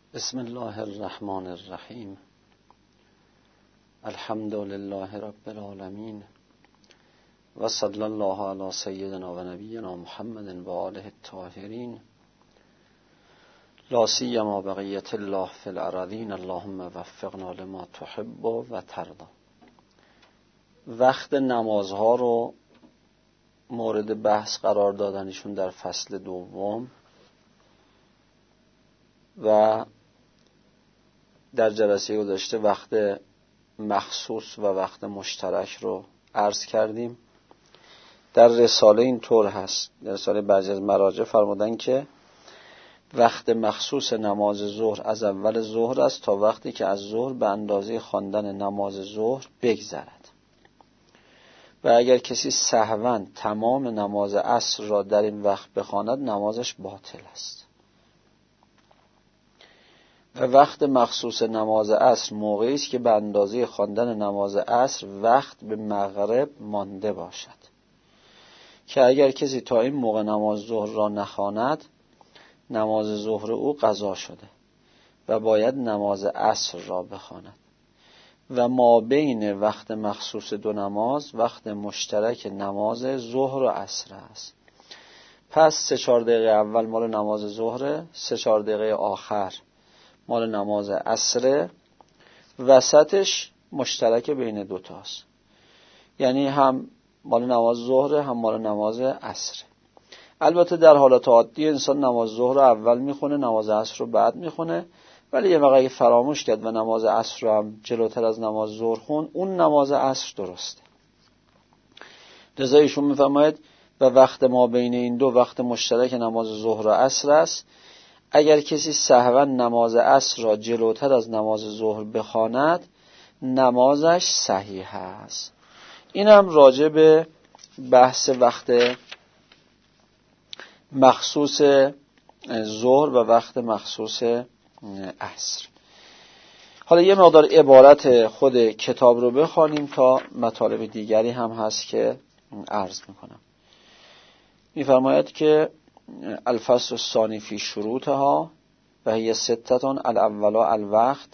بسم الله الرحمن الرحیم. الحمد لله رب العالمین و صلی الله علی سیدنا و نبینا محمد و آله الطاهرین، لا سیما بقیة الله فی الارضین، اللهم وفقنا لما تحب و ترضی. وقت نمازها رو مورد بحث قرار دادنشون در فصل دوم و در جلسه گذشته وقت مخصوص و وقت مشترک رو عرض کردیم. در رساله اینطور هست، در رساله بعضی از مراجع فرمودن که وقت مخصوص نماز ظهر از اول ظهر است تا وقتی که از ظهر به اندازه خواندن نماز ظهر بگذرد و اگر کسی سهواً تمام نماز عصر را در این وقت بخواند نمازش باطل است. و وقت مخصوص نماز عصر موقعی است که به اندازه خواندن نماز عصر وقت به مغرب مانده باشد، که اگر کسی تا این موقع نماز ظهر را نخواند نماز ظهر او قضا شده و باید نماز عصر را بخواند. و ما بین وقت مخصوص دو نماز وقت مشترک نماز ظهر و عصر است. پس 3-4 دقیقه اول مال نماز ظهر، 3-4 دقیقه آخر مال نماز عصر، وسطش مشترک بین دوتاست، یعنی هم مال نماز ظهر هم مال نماز عصر. البته در حالات عادی انسان نماز ظهر رو اول میخونه، نماز عصر رو بعد میخونه، ولی یه وقتی فراموش کرد و نماز عصر رو هم جلوتر از نماز ظهر خون، اون نماز عصر درسته. لذا ایشون میفرماید و وقت ما بین این دو وقت مشترک نماز ظهر و عصر است. اگر کسی سهواً نماز عصر را جلوتر از نماز ظهر بخواند نمازش صحیح است. این هم راجع به بحث وقت مخصوص ظهر و وقت مخصوص عصر. حالا یه مقدار عبارت خود کتاب رو بخوانیم تا مطالب دیگری هم هست که عرض میکنم. میفرماید که الفصل الثانی فی شروطها و هی 6 الاول الوقت.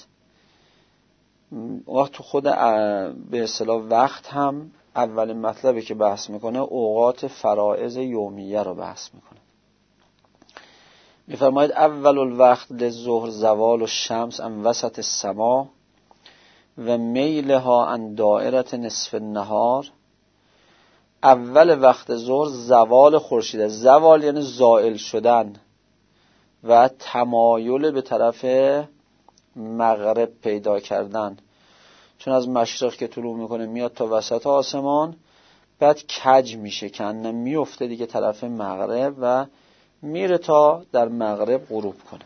وقت خود به اصطلاح وقت هم اول مطلبی که بحث میکنه اوقات فرائض یومیه رو بحث میکنه. میفرماید اول الوقت للظهر زوال الشمس عن وسط السما و میلها عن دائره نصف النهار. اول وقت ظهر زوال خورشید، زوال یعنی زائل شدن و تمایل به طرف مغرب پیدا کردن، چون از مشرق که طلوع میکنه میاد تا وسط آسمان، بعد کج میشه که انه میفته دیگه طرف مغرب و میره تا در مغرب غروب کنه.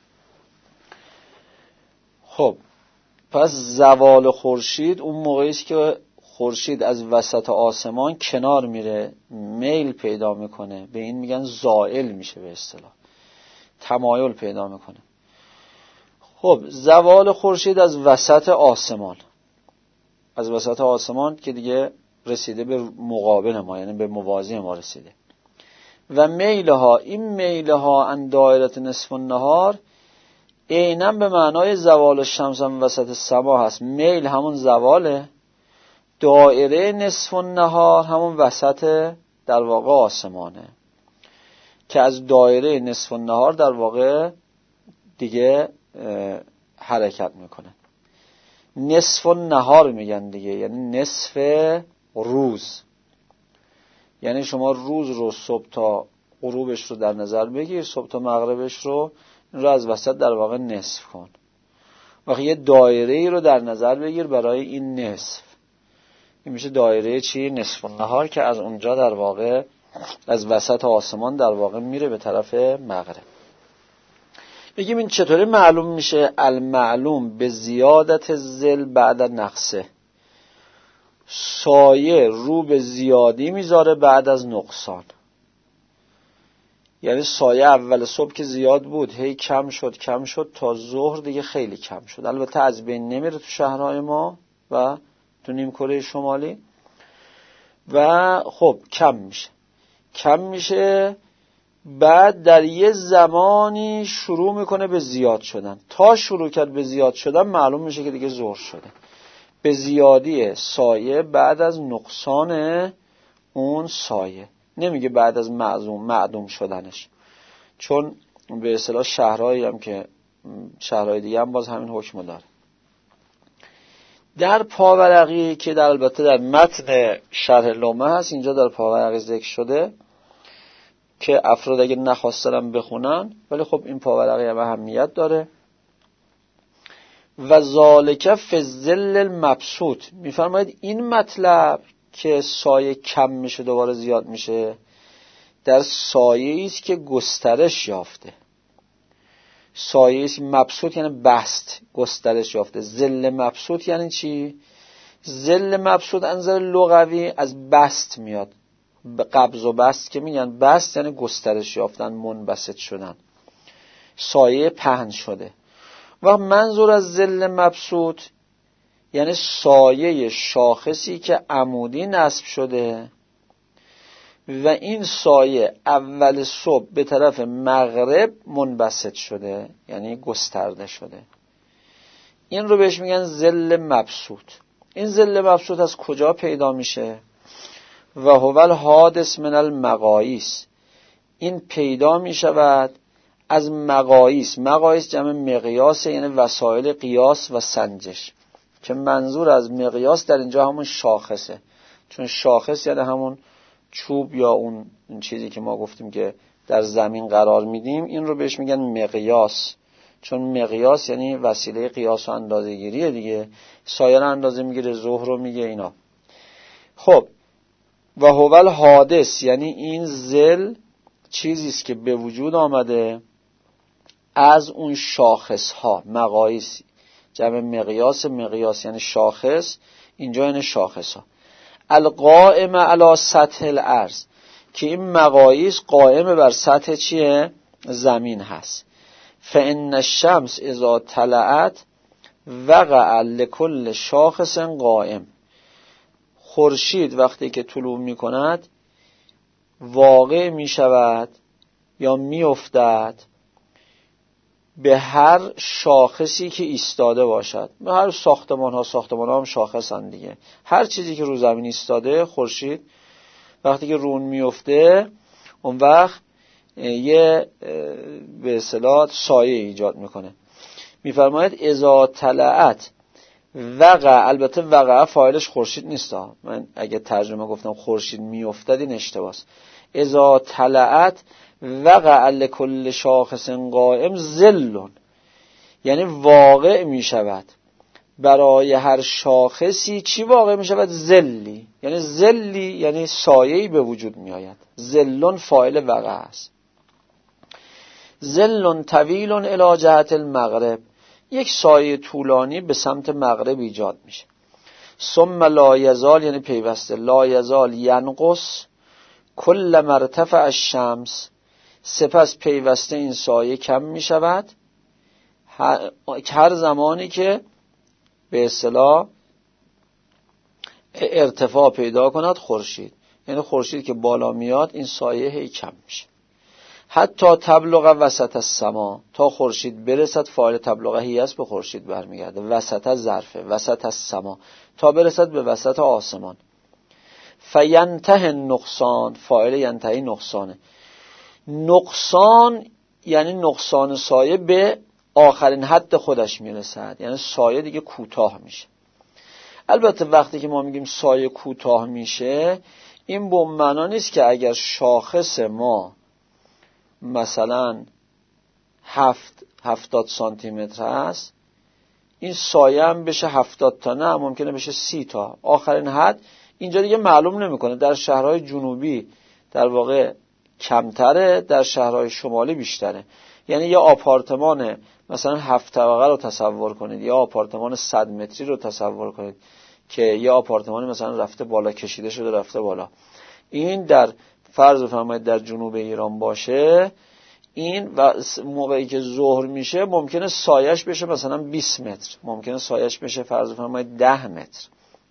خب پس زوال خورشید اون موقعی است که خورشید از وسط آسمان کنار میره، میل پیدا میکنه، به این میگن زائل میشه، به اصطلاح تمایل پیدا میکنه. خب زوال خورشید از وسط آسمان، از وسط آسمان که دیگه رسیده به مقابل ما، یعنی به موازی ما رسیده. و میلها، این میلها عن دائره نصف النهار عیناً به معنای زوال الشمس هم وسط السما هست. میل همون زواله، دائره نصف النهار همون وسط در واقع آسمانه، که از دائره نصف النهار در واقع دیگه حرکت میکنه. نصف النهار میگن دیگه، یعنی نصف روز، یعنی شما روز رو صبح تا غروبش رو در نظر بگیر، صبح تا مغربش رو، این رو از وسط در واقع نصف کن. وقتی یه دایره ای رو در نظر بگیر برای این نصف، این میشه دایره چی؟ نصف النهار، که از اونجا در واقع از وسط آسمان در واقع میره به طرف مغرب. بگیم این چطوری معلوم میشه؟ المعلوم به زیادت ظل بعد نقصه، سایه رو به زیادی میذاره بعد از نقصان. یعنی سایه اول صبح که زیاد بود هی کم شد تا ظهر دیگه خیلی کم شد. البته از بین نمیره تو شهرهای ما و تو نیمکره شمالی، و خب کم میشه بعد در یه زمانی شروع میکنه به زیاد شدن. تا شروع کرد به زیاد شدن معلوم میشه که دیگه ظهر شده. به زیادی سایه بعد از نقصان اون سایه، نمیگه بعد از معدوم شدنش، چون به اصطلاح شهرهایی هم که شهرهای دیگه هم باز همین حکم داره. در پاورقی که در البته در متن شرح لمعه هست، اینجا در پاورقی ذکر شده که افراد اگه نخواستن بخونن، ولی خب این پاورقی هم اهمیت داره. و ذالک فی الظل المبسوط، میفرماید این مطلب که سایه کم میشه دوباره زیاد میشه در سایه است که گسترش یافته. سایه است مبسوط یعنی بست، گسترش یافته. ظل مبسوط یعنی چی؟ ظل مبسوط از نظر لغوی از بست میاد. قبض و بست که میگن، بست یعنی گسترش یافتن، منبسط شدن، سایه پهن شده. و منظور از ظل مبسوط یعنی سایه شاخصی که عمودی نصب شده و این سایه اول صبح به طرف مغرب منبسط شده، یعنی گسترده شده. این رو بهش میگن ظل مبسوط. این ظل مبسوط از کجا پیدا میشه؟ و هو الحادث من المقاییس، این پیدا میشود از مقاییس. مقاییس جمع مقیاس، یعنی وسایل قیاس و سنجش، که منظور از مقیاس در اینجا همون شاخصه، چون شاخص یعنی همون چوب یا اون چیزی که ما گفتیم که در زمین قرار میدیم، این رو بهش میگن مقیاس، چون مقیاس یعنی وسیله قیاس و اندازه گیریه دیگه. سایه رو اندازه میگیره، ظهر رو میگه، اینا. خب و هو الحادث یعنی این ظل چیزیست که به وجود آمده از اون شاخص ها. مقاییس جمع مقیاس، مقیاس یعنی شاخص، اینجا یعنی شاخص ها. القائم علی سطح الارض، که این مقاییس قائم بر سطح چیه؟ زمین هست. فان الشمس اذا طلعت وقع لكل شاخص قائم، خورشید وقتی که طلوع می کند واقع می شود یا می افتد به هر شاخصی که ایستاده باشد. به هر ساختمان ها هم شاخصن دیگه. هر چیزی که رو زمین ایستاده، خورشید وقتی که رون میفته اون وقت یه به اصطلاح سایه ایجاد میکنه. میفرماید اذا طلعت وقع، البته وقع فاعلش خورشید نیست، من اگه ترجمه گفتم خورشید میافتاد این اشتباهه. اذا طلعت وقع لكل شاخص قائم ظل، یعنی واقع می شود برای هر شاخصی چی واقع می شود؟ ظلی، یعنی ظلی یعنی سایه‌ای به وجود می آید. ظل فاعل وقع است. ظل طویل الی جهت المغرب، یک سایه طولانی به سمت مغرب ایجاد میشه. ثم لا یزال یعنی پیوسته، لا یزال ینقص کل مرتفع الشمس، سپس پیوسته این سایه کم می شود هر زمانی که به اصطلاح ارتفاع پیدا کند خورشید، یعنی خورشید که بالا میاد این سایه هی کم میشه. حتی تبلغ وسط السما، تا خورشید برسد، فاعل تبلغ هی است به خورشید برمیگرده، وسط ظرفه، وسط السما، تا برسد به وسط آسمان. فینتهی النقصان، فاعل ینتهی نقصانه. نقصان یعنی نقصان سایه به آخرین حد خودش میرسد، یعنی سایه دیگه کوتاه میشه. البته وقتی که ما میگیم سایه کوتاه میشه، این به معنا نیست که اگر شاخص ما مثلا 70 سانتی متر هست این سایه هم بشه 70 تا، نه، ممکنه بشه 30 تا. آخرین حد اینجا دیگه معلوم نمیکنه. در شهرهای جنوبی در واقع کمتره، در شهرهای شمالی بیشتره. یعنی یه آپارتمان مثلا 7 طبقه رو تصور کنید، یا آپارتمان 100 متری رو تصور کنید که یه آپارتمانی مثلا رفته بالا، کشیده شده رفته بالا. این در فرض بفرمایید در جنوب ایران باشه، این و موقعی که ظهر میشه ممکنه سایش بشه مثلا 20 متر، ممکنه سایش بشه فرض بفرمایید 10 متر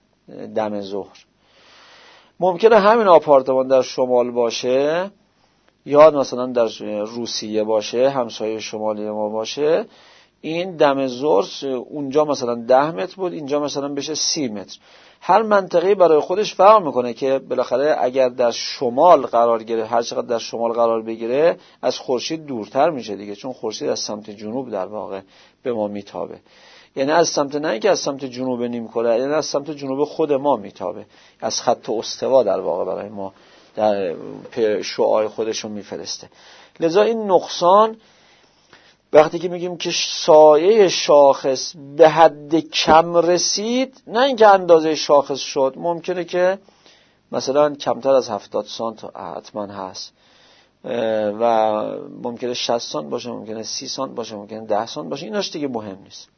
دم ظهر. ممکنه همین آپارتمان در شمال باشه یا مثلا در روسیه باشه، همسایه شمالی ما باشه، این دم ظهر اونجا مثلا 10 متر بود، اینجا مثلا بشه 30 متر. هر منطقه‌ای برای خودش فرق میکنه که بالاخره اگر در شمال قرار گیره، هر چقدر در شمال قرار بگیره از خورشید دورتر میشه دیگه، چون خورشید از سمت جنوب در واقع به ما میتابه. یعنی از سمت، نه اینکه از سمت جنوب نیمکره، یعنی از سمت جنوب خود ما میتابه، از خط استوا در واقع برای ما در شعاع خودشون میفرسته. لذا این نقصان وقتی که میگیم که سایه شاخص به حد کم رسید، نه اینکه اندازه شاخص شد، ممکنه که مثلا کمتر از 70 سانت حتما هست و ممکنه 60 سانت باشه، ممکنه 30 سانت باشه، ممکنه 10 سانت باشه، ایناش دیگه مهم نیست.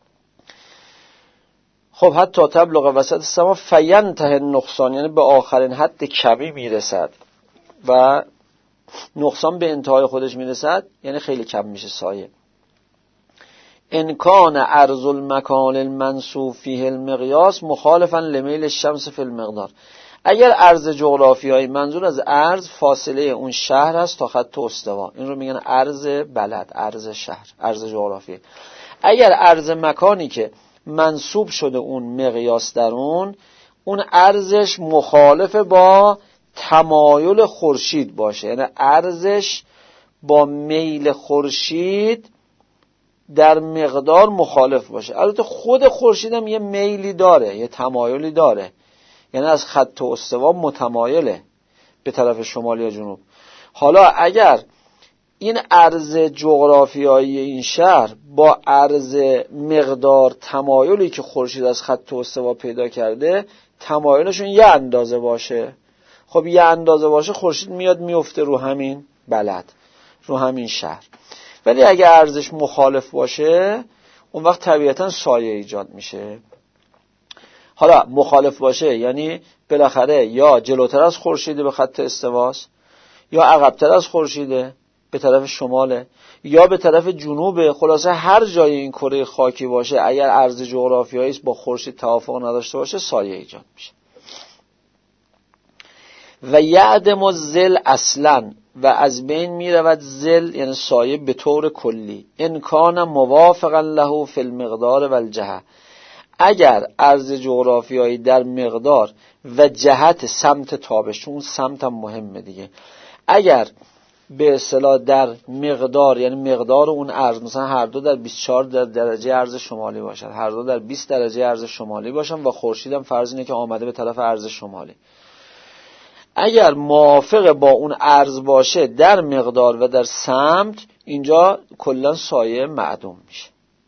خب حتی تبلغ وسط السما فینته نقصان، یعنی به آخرین حد کمی میرسد و نقصان به انتهای خودش میرسد، یعنی خیلی کم میشه سایه. ان کان عرض المکان المنصوب فیه المقیاس مخالفا لمیل الشمس فی المقدار، اگر عرض جغرافیایی، منظور از عرض فاصله اون شهر است تا خط استوا، این رو میگن عرض بلد، عرض شهر، عرض جغرافیایی. اگر عرض مکانی که منصوب شده اون مقیاس در اون عرضش مخالف با تمایل خورشید باشه، یعنی عرضش با میل خورشید در مقدار مخالف باشه. البته خود خورشید هم یه میلی داره، یه تمایلی داره، یعنی از خط استوا متمایله به طرف شمال یا جنوب. حالا اگر این عرض جغرافیایی این شهر با عرض مقدار تمایلی که خورشید از خط استوا پیدا کرده تمایلشون یه اندازه باشه، خب یه اندازه باشه، خورشید میاد میفته رو همین بلد، رو همین شهر. ولی اگه عرضش مخالف باشه اون وقت طبیعتا سایه ایجاد میشه. حالا مخالف باشه یعنی بالاخره یا جلوتر از خورشید به خط استواست، یا عقب‌تر از خورشیده به طرف شماله، یا به طرف جنوبه. خلاصه هر جای این کره خاکی باشه اگر عرض جغرافیایی با خورشید توافق نداشته باشه سایه ایجاد میشه. و یعدم الظل اصلا، و از بین میرود ظل یعنی سایه به طور کلی، ان کان موافقا له فی المقدار و الجهه، اگر عرض جغرافیایی در مقدار و جهت سمت تابش، اون سمت هم مهمه دیگه، اگر به اصطلاح در مقدار یعنی مقدار اون عرض مثلا هر دو در 24 درجه عرض شمالی باشن، هر دو در 20 درجه عرض شمالی باشن و خورشید هم فرض اینه که آمده به طرف عرض شمالی، اگر موافق با اون عرض باشه در مقدار و در سمت، اینجا کلا سایه معدوم میشه.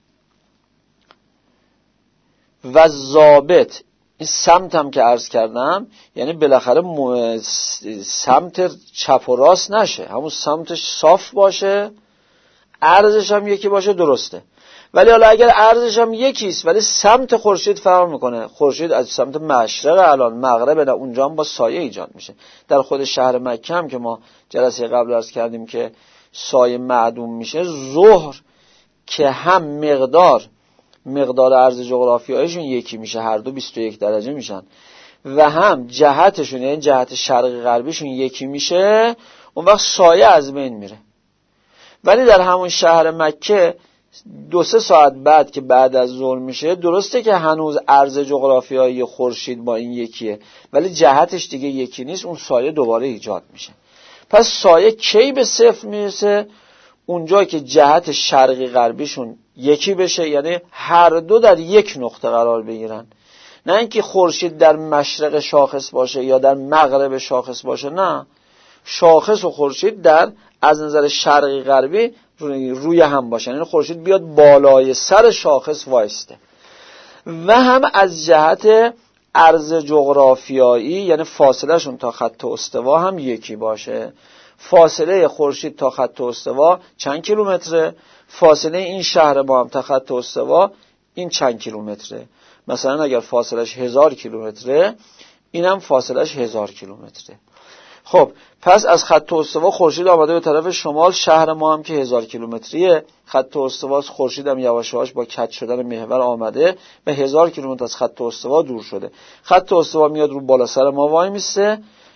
و ضابط، این سمت هم که عرض کردم یعنی بالاخره سمت چپ و راست نشه، همون سمتش صاف باشه، عرضش هم یکی باشه، درسته. ولی حالا اگر عرضش هم یکیست ولی سمت خورشید فرق میکنه، خورشید از سمت مشرق الان مغرب، نه اونجا هم با سایه ایجاد میشه. در خود شهر مکه هم که ما جلسه قبل عرض کردیم که سایه معدوم میشه، ظهر که هم مقدار عرض جغرافیاییشون یکی میشه، هر دو 21 درجه میشن، و هم جهتشون یعنی جهت شرقی غربیشون یکی میشه، اون وقت سایه از بین میره. ولی در همون شهر مکه 2-3 ساعت بعد که بعد از ظهر میشه، درسته که هنوز عرض جغرافیایی خورشید با این یکیه ولی جهتش دیگه یکی نیست، اون سایه دوباره ایجاد میشه. پس سایه کی به صفر میرسه؟ اونجا که جهت شرقی غربیشون یکی بشه، یعنی هر دو در یک نقطه قرار بگیرن، نه اینکه خورشید در مشرق شاخص باشه یا در مغرب شاخص باشه، نه، شاخص و خورشید در از نظر شرقی غربی روی هم باشه، یعنی خورشید بیاد بالای سر شاخص وایسته. و هم از جهت عرض جغرافیایی یعنی فاصله شون تا خط استوا هم یکی باشه. فاصله خورشید تا خط استوا چند کیلومتره؟ فاصله این شهر با هم تا خط استوا این چند کیلومتره؟ مثلا اگر فاصلش 1000 کیلومتره، اینم فاصلش 1000 کیلومتره. خب پس از خط استوا خورشید آمده به طرف شمال، شهر ما هم که 1000 کیلومتریه، خط استوا خورشید هم یواش یواش با کج شدن محور آمده به 1000 کیلومتر از خط استوا دور شده. خط استوا میاد رو بالا سر ما وای میسته،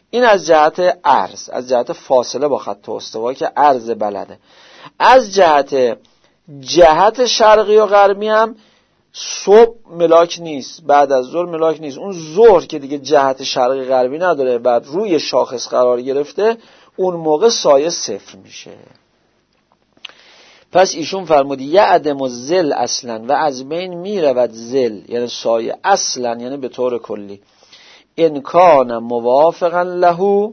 این از جهت عرض، از جهت فاصله با خط استوا که عرض بلده. از جهت شرقی و غربی هم صبح ملاک نیست، بعد از ظهر ملاک نیست. اون ظهر که دیگه جهت شرقی غربی نداره، بعد روی شاخص قرار گرفته، اون موقع سایه صفر میشه. پس ایشون فرمود یعدم الظل اصلا و از بین میرود ظل، یعنی سایه، اصلا یعنی به طور کلی. ان کان موافقا له،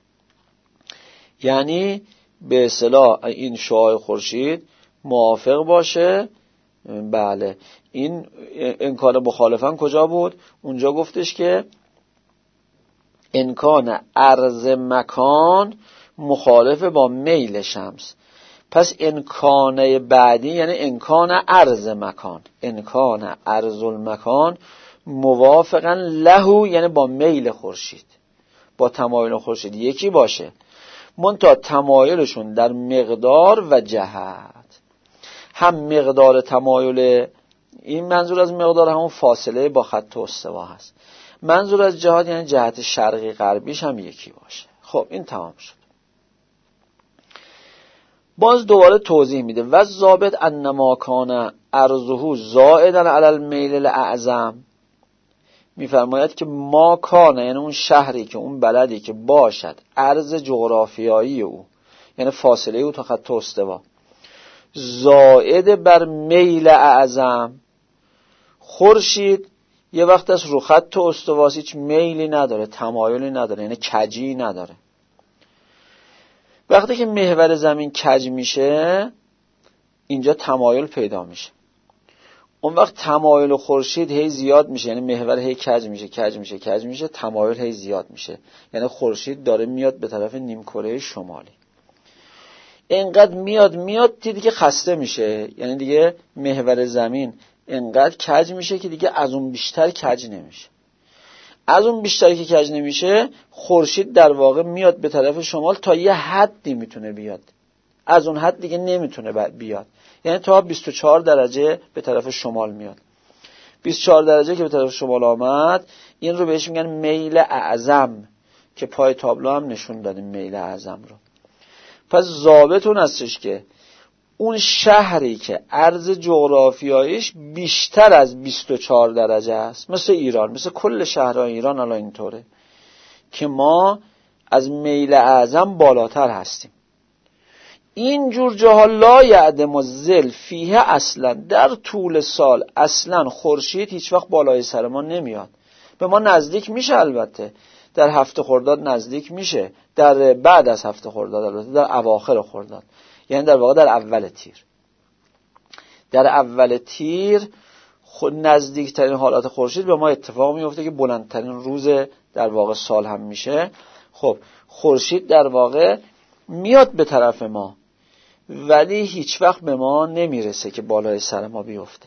یعنی به اصطلاح این شعاع خورشید موافق باشه. بله، این امکان مخالفن کجا بود؟ اونجا گفتش که امکان عرض مکان مخالف با میل شمس. پس امکانه بعدی یعنی امکان عرض مکان، امکان عرض المکان موافقا له، یعنی با میل خورشید، با تمایل خورشید یکی باشه، منتها تمایلشون در مقدار و جهت. هم مقدار تمایل، این منظور از مقدار همون فاصله با خط استوا هست، منظور از جهت یعنی جهت شرقی غربیش هم یکی باشه. خب این تمام شد. باز دوباره توضیح میده و ضابط انما کان ارضه زائدا علی المیل الاعظم. میفرماید که ما کان، یعنی اون شهری که اون بلدی که باشد عرض جغرافیایی او، یعنی فاصله او تا خط استوا، زائد بر میل اعظم. خورشید یه وقت از رو خط استواست، هیچ میلی نداره، تمایلی نداره، یعنی کجی نداره. وقتی که محور زمین کج میشه، اینجا تمایل پیدا میشه. اون وقت تمایل خورشید هی زیاد میشه، یعنی محور هی کج میشه، تمایل هی زیاد میشه، یعنی خورشید داره میاد به طرف نیمکره شمالی. اینقدر میاد دیگه خسته میشه، یعنی دیگه محور زمین اینقدر کج میشه که دیگه از اون بیشتر کج نمیشه. از اون بیشتر که کج نمیشه، خورشید در واقع میاد به طرف شمال تا یه حدی میتونه بیاد، از اون حد دیگه نمیتونه بیاد، یعنی تا 24 درجه به طرف شمال میاد. 24 درجه که به طرف شمال آمد، این رو بهش میگن میل اعظم که پای تابلو هم نشون دادیم میل اعظم رو. پس ضابط اون هستش که اون شهری که عرض جغرافیاییش بیشتر از 24 درجه است، مثل ایران، مثل کل شهرهای ایران الان اینطوره که ما از میل اعظم بالاتر هستیم. این جور جاها لا یعدم الظل فیه اصلا، در طول سال اصلا خورشید هیچ وقت بالای سر ما نمیاد. به ما نزدیک میشه، البته در هفته خرداد نزدیک میشه، در بعد از هفته خرداد، البته در اواخر خرداد، یعنی در واقع در اول تیر. در اول تیر خود نزدیکترین حالات خورشید به ما اتفاق میفته که بلندترین روز در واقع سال هم میشه. خب خورشید در واقع میاد به طرف ما، ولی هیچ وقت به ما نمیرسه که بالای سر ما بیفته.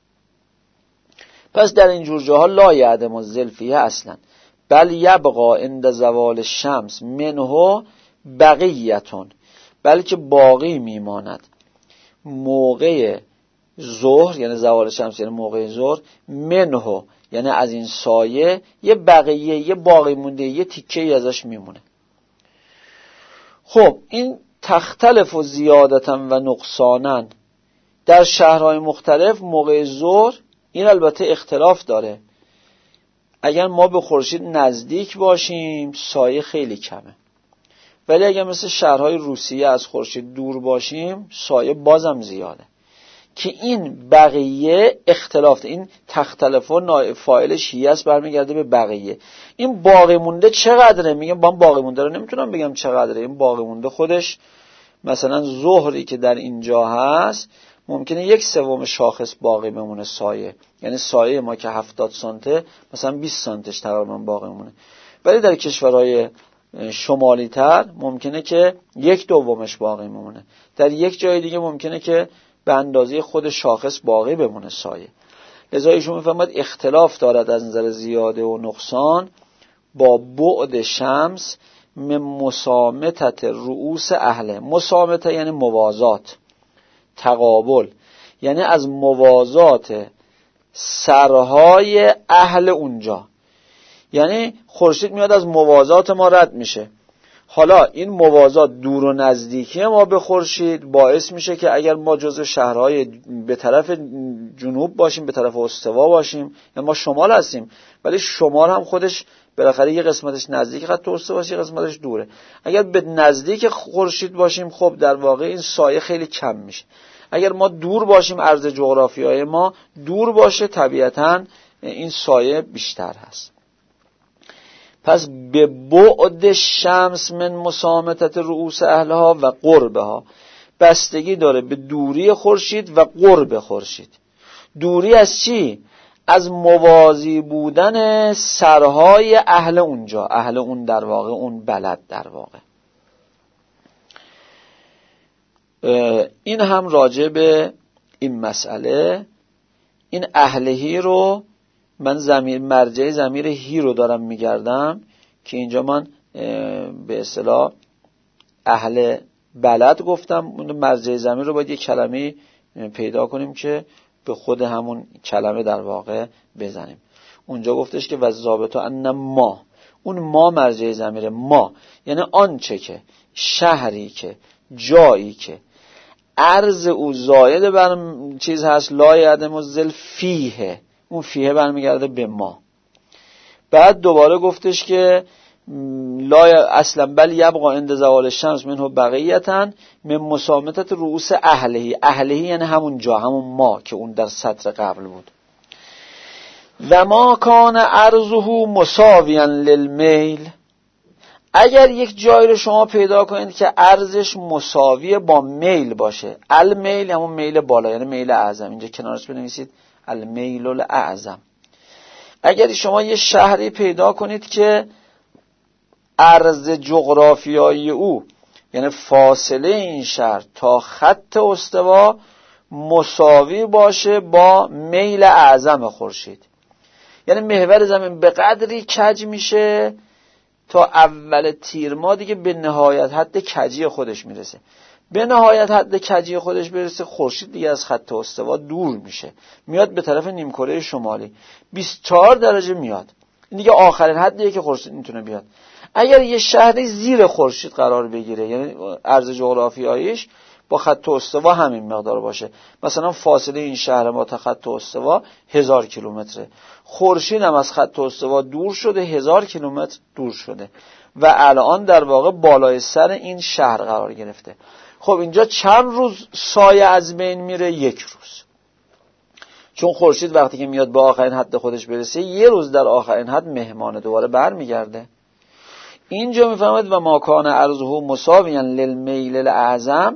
پس در این جور جاها لا یعدم الظل فیه اصلا، بل یبقا عند زوال الشمس منه بقیتون، بلکه باقی میماند موقع ظهر، یعنی زوال شمس یعنی موقع ظهر، منه یعنی از این سایه یه بقیه، یه باقی مونده، یه تیکه ازش میمونه. خب این تختلف و زیادتا و نقصانا در شهرهای مختلف موقع ظهر، این البته اختلاف داره. اگر ما به خورشید نزدیک باشیم سایه خیلی کمه، ولی اگر مثل شهرهای روسیه از خورشید دور باشیم سایه بازم زیاده. که این بقیه اختلاف، این تختلف و نائب فاعلش هی است، برمیگرده به بقیه. این باقی مونده چقدره؟ میگم من باقی مونده رو نمیتونم بگم چقدره. این باقی مونده خودش مثلا ظهری که در اینجا هست ممکنه 1/3 شاخص باقی بمونه سایه، یعنی سایه ما که 70 سانته مثلا 20 سانتش تقریبا باقی مونه. ولی در کشورهای شمالی تر ممکنه که 1/2 باقی بمونه، در یک جای دیگه ممکنه که به اندازه خود شاخص باقی بمونه سایه. لذا ایشون میفهمد اختلاف دارد از نظر زیاده و نقصان با بعد شمس من مسامتت رؤوس اهله. مسامته یعنی موازات، تقابل، یعنی از موازات سرهای اهل اونجا. یعنی خورشید میاد از موازات ما رد میشه. حالا این موازات دور و نزدیکی ما به خورشید باعث میشه که اگر ما جزو شهرهای به طرف جنوب باشیم، به طرف استوا باشیم، یعنی ما شمال هستیم ولی شمال هم خودش بالاخره یه قسمتش نزدیک خط استوا، یه قسمتش دوره. اگر به نزدیک خورشید باشیم خب در واقع این سایه خیلی کم میشه. اگر ما دور باشیم، عرض جغرافیایی ما دور باشه، طبیعتاً این سایه بیشتر هست. پس به بعد شمس من مسامتت رؤوس اهلها و قربها، بستگی داره به دوری خورشید و قرب خورشید. دوری از چی؟ از موازی بودن سرهای اهل اونجا، اهل اون در واقع اون بلد در واقع. این هم راجع به این مسئله. این اهلهی رو من مرجع ضمیر هی رو دارم میگردم که اینجا من به اصطلاح اهل بلد گفتم، مرجع ضمیر رو باید یک کلمه پیدا کنیم که به خود همون کلمه در واقع بزنیم. اونجا گفتش که والضابط ان ما، اون ما مرجع ضمیر ما یعنی آنچه که، شهری که، جایی که عرض او زائد بر چیز هست، لا یعدم الظل فیه، اون فیه برمیگرده به ما. بعد دوباره گفتش که لا اصلا بل یبقى عند زوال الشمس منه بقیتا من مسامتت رؤوس اهلهی. اهلهی یعنی همون جا، همون ما که اون در سطر قبل بود. و ما کان عرضه مساویا للمیل، اگر یک جایی رو شما پیدا کنید که عرضش مساوی با میل باشه، المیل همون میل بالا یعنی میل اعظم، اینجا کنارش بنویسید المیل الاعظم. اگر شما یه شهری پیدا کنید که عرض جغرافیایی او یعنی فاصله این شهر تا خط استوا مساوی باشه با میل اعظم خورشید، یعنی محور زمین به قدری کج میشه تا اول تیر ما دیگه به نهایت حد کجی خودش میرسه. به نهایت حد کجی خودش برسه خورشید دیگه از خط استوا دور میشه، میاد به طرف نیمکره شمالی 24 درجه میاد. این دیگه آخرین حدیه که خورشید میتونه بیاد. اگر یه شهری زیر خورشید قرار بگیره یعنی عرض جغرافیاییش با خط استوا همین مقدار باشه، مثلا فاصله این شهر ما تا خط استوا 1000 کیلومتره، خورشید هم از خط استوا دور شده 1000 کیلومتر دور شده و الان در واقع بالای سر این شهر قرار گرفته. خب اینجا چند روز سایه از بین میره؟ 1 روز، چون خورشید وقتی که میاد به آخرین حد خودش برسه 1 روز در آخرین حد مهمانه دوباره برمیگرده. اینجا میفهمید و ما کان عرضه مساویا للمیل الاعظم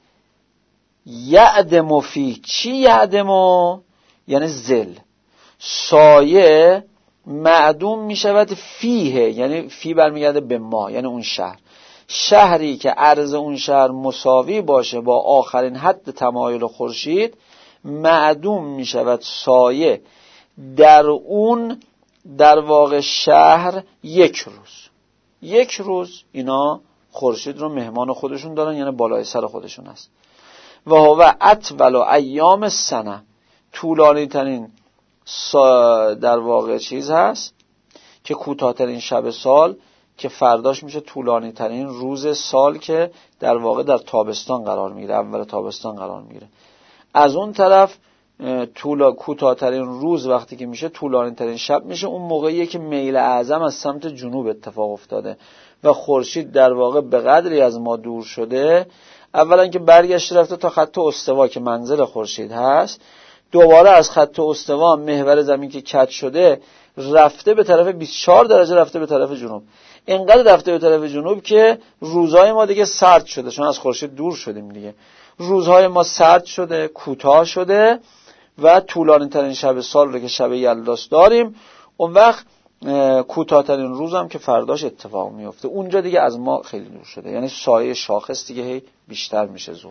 یعدم فی. چی یعدم؟ یعنی ظل، سایه معدوم میشود فیه، یعنی فی برمیگرده به ما یعنی اون شهر. شهری که عرض اون شهر مساوی باشه با آخرین حد تمایل خورشید معدوم میشود سایه در اون در واقع شهر 1 روز. 1 روز اینا خورشید رو مهمان خودشون دارن یعنی بالای سر خودشون است. و هو اطول ایام السنه، طولانی ترین در واقع چیز هست که کوتاه‌ترین شب سال که فرداش میشه طولانی ترین روز سال که در واقع در تابستان قرار میگیره، اول تابستان قرار میگیره. از اون طرف کوتاه‌ترین روز وقتی که میشه طولانی ترین شب میشه، اون موقعیه که میل اعظم از سمت جنوب اتفاق افتاده و خورشید در واقع به قدری از ما دور شده، اولا که برگشت رفته تا خط استوا که منزل خورشید هست، دوباره از خط استوا محور زمین که کج شده رفته به طرف 24 درجه رفته به طرف جنوب. اینقدر رفته به طرف جنوب که روزهای ما دیگه سرد شده، چون از خورشید دور شدیم دیگه. روزهای ما سرد شده، کوتاه شده و طولانی ترین شب سال رو که شب یلداست داریم، اون وقت کوتاه‌ترین روز هم که فرداش اتفاق میفته. اونجا دیگه از ما خیلی دور شده، یعنی سایه شاخص دیگه هی بیشتر میشه ظهر.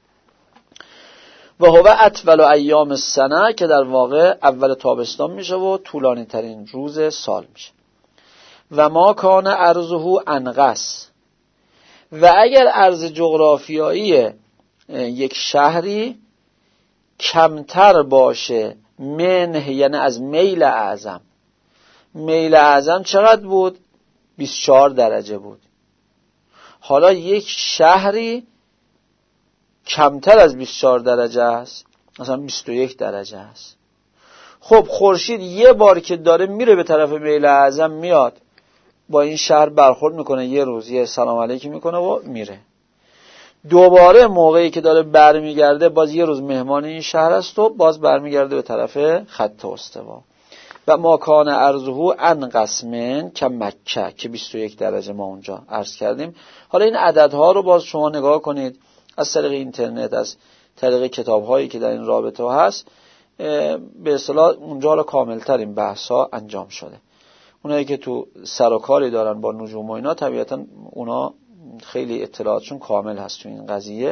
و هو اطول ایام السنه که در واقع اول تابستان میشه و طولانی ترین روز سال میشه. و ما کان عرضه انقص، و اگر عرض جغرافیایی یک شهری کمتر باشه منه یعنی از میل اعظم میل اعظم چقدر بود؟ 24 درجه بود. حالا یک شهری کمتر از 24 درجه است، مثلا 21 درجه است. خب خورشید یه بار که داره میره به طرف میل اعظم میاد با این شهر برخورد میکنه، یه روز یه سلام علیکی میکنه و میره. دوباره موقعی که داره برمیگرده باز یه روز مهمان این شهر است و باز برمیگرده به طرف خط استوا. و ما کان ارضه ان قسمن که مکه که 21 درجه ما اونجا عرض کردیم. حالا این عددها رو باز شما نگاه کنید از طریق اینترنت، از طریق کتاب‌هایی که در این رابطه هست، به اصطلاح اونجا حالا کاملتر این بحث‌ها انجام شده. اونایی که تو سر و کاری دارن با نجوم و اینا طبیعتاً اونا خیلی اطلاعاتشون کامل هست تو این قضیه.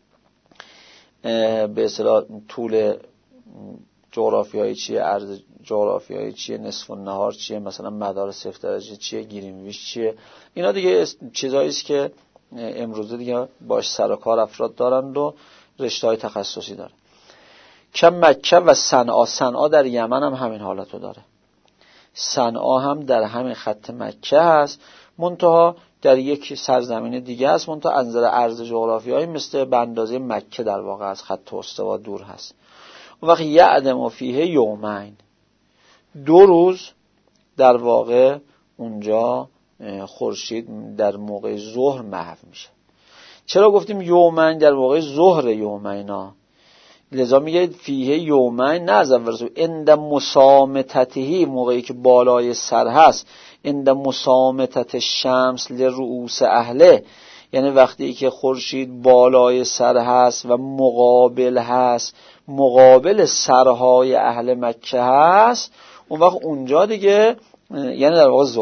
به اصطلاح طول جغرافیایی چیه، عرض جغرافیایی چیه، نصف النهار چیه، مثلا مدار 0 درجه چیه، گرینویچ چیه، اینا دیگه چیزایی است که امروزه دیگه باش سر و کار افراد دارند و رشته‌های تخصصی داره. که مکه و صنعا در یمن هم همین حالتو داره. صنعا هم در همین خط مکه هست، منتها در یک سرزمین دیگه هست، منتها از نظر عرض جغرافیایی مثل به اندازه مکه در واقع از خط استوا دور هست. اون وقت یعدم فیه یومین، 2 روز در واقع اونجا خورشید در موقع ظهر محو میشه. چرا گفتیم یومین؟ در واقع ظهر یومینا، لذا میگه فیه یومین، نه از اول عند مسامتته، موقعی که بالای سر هست، عند مسامتت الشمس لرؤوس اهله، یعنی وقتی که خورشید بالای سر هست و مقابل هست، مقابل سرهای اهل مکه هست، اون وقت اونجا دیگه یعنی در واقع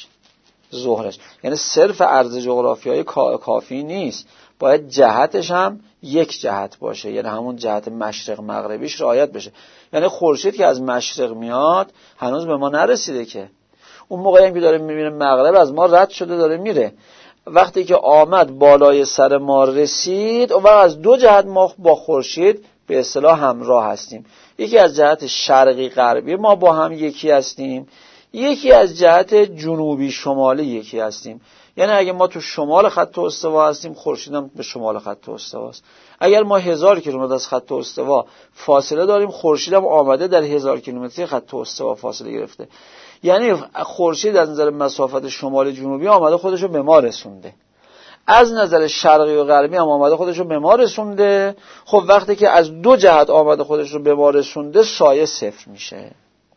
ظهرش، یعنی صرف عرض جغرافیایی کافی نیست، باید جهتش هم یک جهت باشه، یعنی همون جهت مشرق مغربیش رعایت بشه. یعنی خورشید که از مشرق میاد هنوز به ما نرسیده که، اون موقعی هم که داره میبینه مغرب از ما رد شده داره میره، وقتی که آمد بالای سر ما رسید و از 2 جهت ما با خورشید به اصطلاح همراه هستیم. یکی از جهت شرقی غربی ما با هم یکی هستیم، یکی از جهت جنوبی شمالی یکی هستیم. یعنی اگه ما تو شمال خط استوا هستیم، خورشید هم به شمال خط استوا است. اگر ما 1000 کیلومتر از خط استوا فاصله داریم، خورشید هم آمده در 1000 کیلومتری خط استوا فاصله گرفته. یعنی خورشید از نظر مسافت شمال جنوبی آمده خودش رو به ما رسونده، از نظر شرقی و غربی هم آمده خودش رو به ما رسونده. خب وقتی که از 2 جهت آمده خودش رو به ما رسونده، سایه 0 میشه.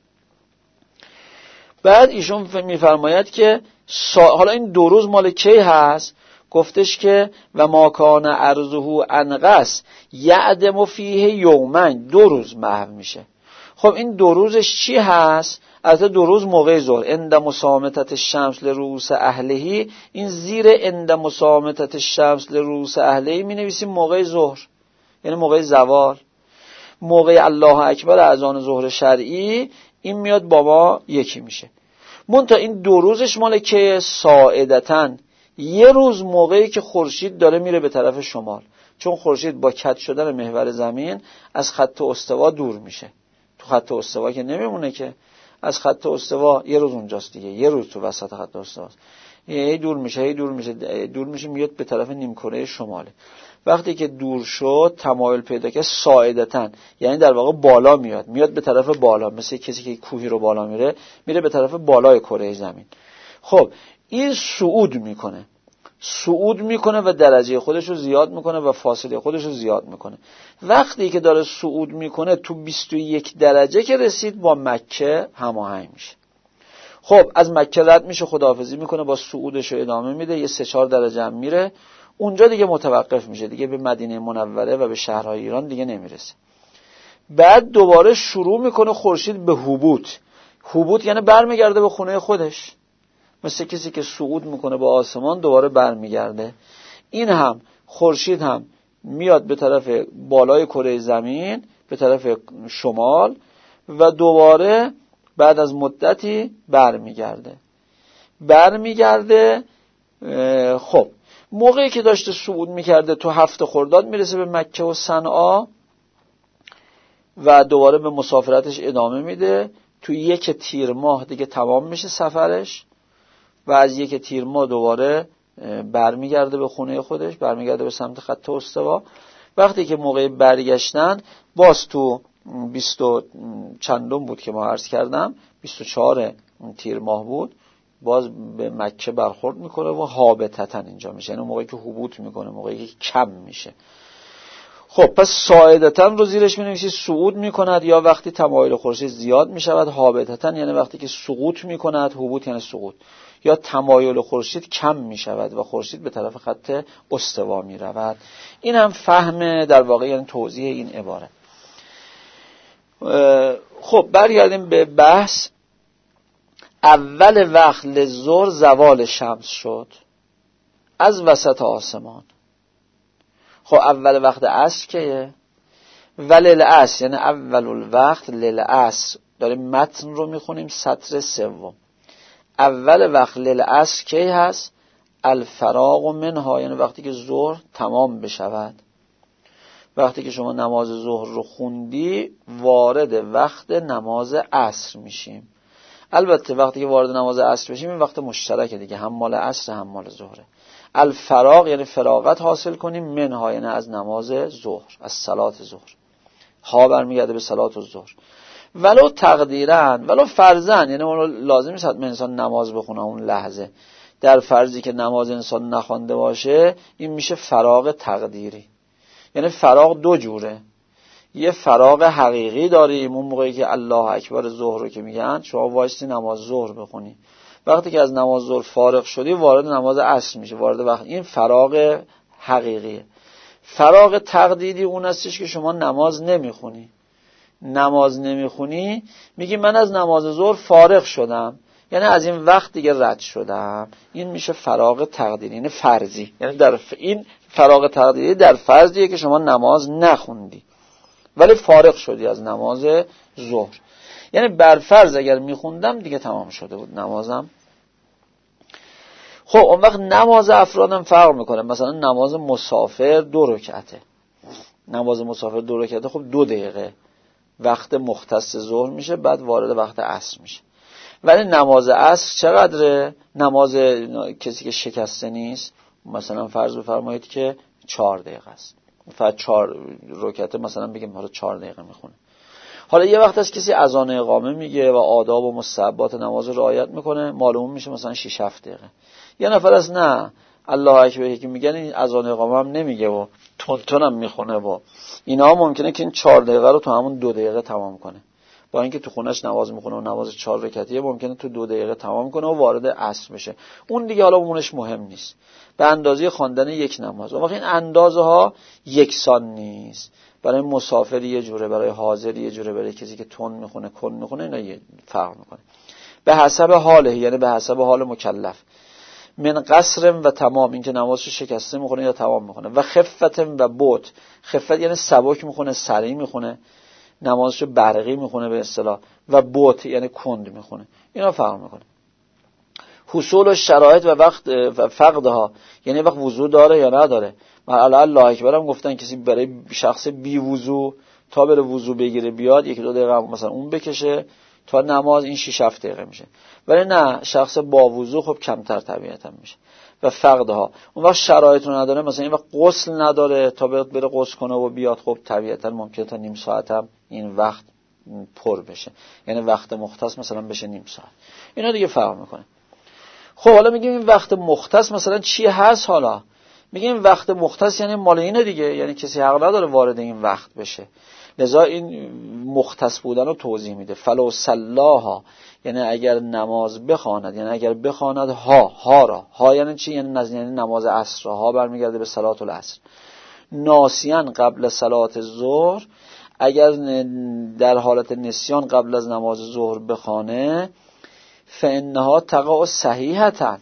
بعد ایشون میفرماید که حالا این 2 روز مال کی هست؟ گفتش که و ما کان ارضه انقص یعدم فیه یومین، 2 روز محو میشه. خب این 2 روزش چی هست؟ البته 2 روز موقع ظهر، عند مسامتت الشمس لرؤوس اهله، این زیر عند مسامتت الشمس لرؤوس اهله می نویسیم موقع ظهر، یعنی موقع زوال. موقع الله اکبر اذان ظهر شرعی این میاد با ما یکی میشه. منتها این 2 روزش مال که ساعدتاً 1 روز موقعی که خورشید داره میره به طرف شمال، چون خورشید با کج شدن محور زمین از خط استوا دور میشه. تو خط استوا که نمیمونه که، از خط استوا 1 روز اونجاست دیگه، 1 روز تو وسط خط استواست، هی دور میشه میاد به طرف نیمکره شماله. وقتی که دور شد تمایل پیدا که ساعدتاً، یعنی در واقع بالا میاد به طرف بالا، مثل کسی که کوهی رو بالا میره به طرف بالای کره زمین. خب این صعود میکنه و درجه خودش رو زیاد میکنه و فاصله خودش رو زیاد میکنه. وقتی که داره صعود میکنه تو 21 درجه که رسید با مکه هماهنگ میشه. خب از مکه رد میشه، خداحافظی میکنه، با صعودش رو ادامه میده، یه 3-4 درجه هم میره، اونجا دیگه متوقف میشه، دیگه به مدینه منوره و به شهرهای ایران دیگه نمیرسه. بعد دوباره شروع میکنه خورشید به هبوط یعنی برمیگرده به خونه خودش، مثل کسی که صعود میکنه به آسمان دوباره برمیگرده. این هم خورشید هم میاد به طرف بالای کره زمین، به طرف شمال، و دوباره بعد از مدتی برمیگرده. خب موقعی که داشته صعود میکرده تو 7 خرداد میرسه به مکه و صنعا و دوباره به مسافرتش ادامه میده تو 1 تیر ماه دیگه تمام میشه سفرش و از 1 تیر ماه دوباره برمیگرده به خونه خودش، برمیگرده به سمت خط استوا. وقتی که موقع برگشتن باز تو 20 چندم بود که ما عرض کردم، 24 تیر ماه بود، باز به مکه برخورد میکنه و هابطتن اینجا میشه، یعنی موقعی که هبوط میکنه، موقعی که کم میشه. خب پس صاعدتاً رو زیرش می‌نویسی صعود میکند یا وقتی تمایل خورشید زیاد میشود، هابطتاً یعنی وقتی که سقوط میکند، هبوط یعنی سقوط، یا تمایل خورشید کم میشود و خورشید به طرف خط استوا میرود. این هم فهم در واقع یعنی توضیح این عبارت. خب برگردیم به بحث. اول وقت للظهر زوال شمس شد از وسط آسمان. خب اول وقت عصر کیه؟ وللعصر یعنی اول الوقت للعصر. داریم متن رو میخونیم سطر 3. اول وقت للعصر کی هست؟ الفراغ منها، یعنی وقتی که ظهر تمام بشود. وقتی که شما نماز ظهر رو خوندی وارد وقت نماز عصر میشیم. البته وقتی که وارد نماز عصر بشیم این وقت مشترکه دیگه، هم مال عصر هم مال ظهره. الفراغ یعنی فراغت حاصل کنیم، منها یعنی از نماز ظهر، از صلات ظهر. ها برمیگرده به صلات الظهر. ولو تقدیرن ولو فرضن، یعنی لازم نیست حتما انسان نماز بخونه اون لحظه. در فرضی که نماز انسان نخوانده باشه این میشه فراغ تقدیری. یعنی فراغ 2 جوره. یه فراغ حقیقی داریم اون موقعی که الله اکبر ظهر رو که میگن شما وایسی نماز ظهر بخونی، وقتی که از نماز ظهر فارغ شدی وارد نماز عصر میشه، وارد وقت. این فراغ حقیقیه. فراغ تقدیری اون هستش که شما نماز نمیخونی، میگی من از نماز ظهر فارغ شدم، یعنی از این وقت دیگه رد شدم. این میشه فراغ تقدیری، یعنی فرضی. یعنی در این فراغ تقدیری در فرضیه که شما نماز نخوندی ولی فارغ شدی از نماز ظهر. یعنی بر فرض اگر میخوندم دیگه تمام شده بود نمازم. خب اون وقت نماز افرادم فرق میکنه. مثلا نماز مسافر 2 رکعته. نماز مسافر 2 رکعته خب 2 دقیقه وقت مختص ظهر میشه، بعد وارد وقت عصر میشه. ولی نماز عصر چقدره؟ نماز کسی که شکسته نیست مثلا فرض بفرمایید که 4 دقیقه است، فقط 4 رکعته مثلا بگیم حالا 4 دقیقه میخونه. حالا یه وقت هست کسی اذان اقامه میگه و آداب و مستحبات نماز رو رعایت میکنه، معلوم میشه مثلا 6-7 دقیقه. یه نفر از نه الله اکبر که میگن این اذان اقامه هم نمیگه و تون هم میخونه و اینا، ممکنه که این 4 دقیقه رو تو همون 2 دقیقه تمام کنه. با اینکه تو خونش نماز میخونه و نماز 4 رکعتیه ممکنه تو 2 دقیقه تمام کنه و وارد عصر بشه. اون دیگه حالا اونش مهم نیست، به اندازه خواندن یک نماز. اما این اندازه ها یکسان نیست. برای مسافر یه جوره، برای حاضر یه جوره، برای کسی که تون میخونه کن میخونه اینا یه فرق میکنه. به حسب حاله، یعنی به حسب حال مکلف. من قصر و تمام، این که نمازشو شکسته میخونه یا تمام میخونه. و خفت و بوت، خفت یعنی سبک میخونه، سریع میخونه، نمازشو برقی میخونه به اصطلاح، و بوت یعنی کند میخونه. اینا فرق میکنه. حصول و شرایط و وقت و فقدها، یعنی وقت وضو داره یا نداره. الله اکبر هم گفتن کسی برای شخص بی وضو تا بره وضو بگیره بیاد 1-2 دقیقه مثلا اون بکشه تا نماز این 6-7 دقیقه میشه. ولی نه، شخص با وضو خب کمتر طبیعتا میشه. و فقدها، اون وقت شرایط رو نداره، مثلا این وقت غسل نداره تا بره غسل کنه و بیاد، خب طبیعتا ممکنه تا نیم ساعت هم این وقت پر بشه، یعنی وقت مختص مثلا بشه نیم ساعت. اینا دیگه فرق میکنه. خب حالا میگیم این وقت مختص مثلا چی هست؟ حالا میگیم وقت مختص یعنی مال اینه دیگه، یعنی کسی حق نداره وارد این وقت بشه. لذا این مختص بودن رو توضیح میده. فلو صلاها، یعنی اگر نماز بخواند، یعنی اگر بخواند ها را، ها یعنی چی؟ یعنی نماز عصر، ها برمیگرده به صلات العصر. ناسیان قبل صلات ظهر، اگر در حالت نسیان قبل از نماز ظهر بخوانه، فانها تقع صحیحتن،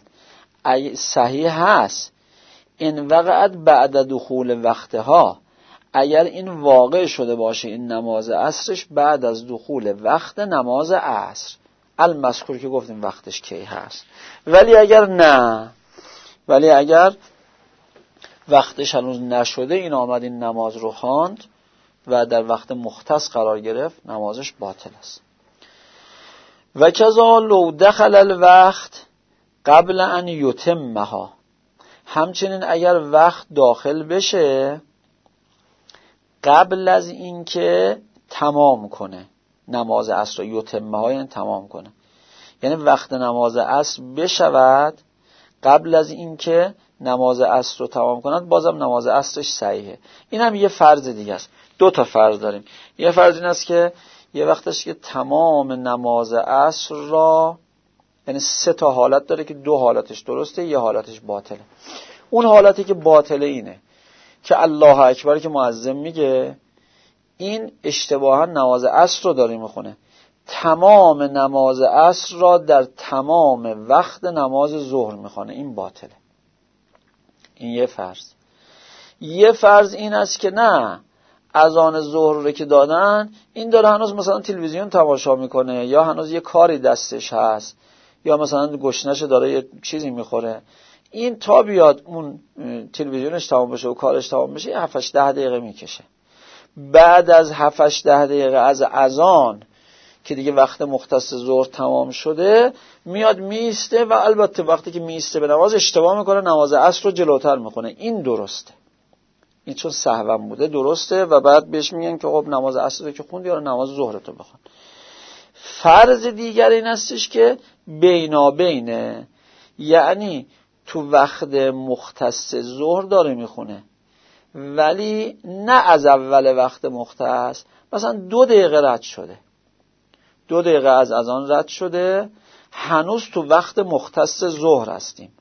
صحیح هست. این وقعت بعد دخول وقتها، اگر این واقع شده باشه این نماز عصرش بعد از دخول وقت نماز عصر، المذکور که گفتیم وقتش کی هست. ولی اگر نه، ولی اگر وقتش هنوز نشده این آمد این نماز رو خواند و در وقت مختص قرار گرفت، نمازش باطل است. و کذا لو دخل الوقت قبل ان یتمها، همچنین اگر وقت داخل بشه قبل از اینکه تمام کنه نماز عصر، یتمها یعنی تمام کنه، یعنی وقت نماز عصر بشود قبل از اینکه نماز عصر رو تمام کند، بازم نماز عصرش صحیحه. این هم یه فرض دیگه است. دو تا فرض داریم. یه فرض این است که یه وقتش که تمام نماز عصر را، یعنی 3 تا حالت داره که 2 حالتش درسته، یه حالتش باطله. اون حالتی که باطله اینه که الله اکبر که مؤذن میگه این اشتباها نماز عصر رو داره میخونه، تمام نماز عصر را در تمام وقت نماز ظهر میخونه، این باطله. این یه فرض. یه فرض این است که نه، اذان ظهر رو که دادن این داره هنوز مثلا تلویزیون تماشا میکنه، یا هنوز یه کاری دستش هست، یا مثلا گشنش داره یه چیزی میخوره، این تا بیاد اون تلویزیونش تمام بشه و کارش تمام بشه 7-8 دقیقه میکشه. بعد از 7-8 دقیقه از اذان که دیگه وقت مختص ظهر تمام شده میاد میسته، و البته وقتی که میسته به نماز اشتباه میکنه، نماز عصر رو جلوتر میکنه. این درسته، این چون سهوم بوده درسته، و بعد بهش میگن که خب نماز عصر رو که خوندی یا نماز ظهر تو بخون. فرض دیگر این استش که بینابینه، یعنی تو وقت مختص ظهر داره میخونه ولی نه از اول وقت مختص، مثلا 2 دقیقه رد شده، 2 دقیقه از اذان رد شده، هنوز تو وقت مختص ظهر هستیم،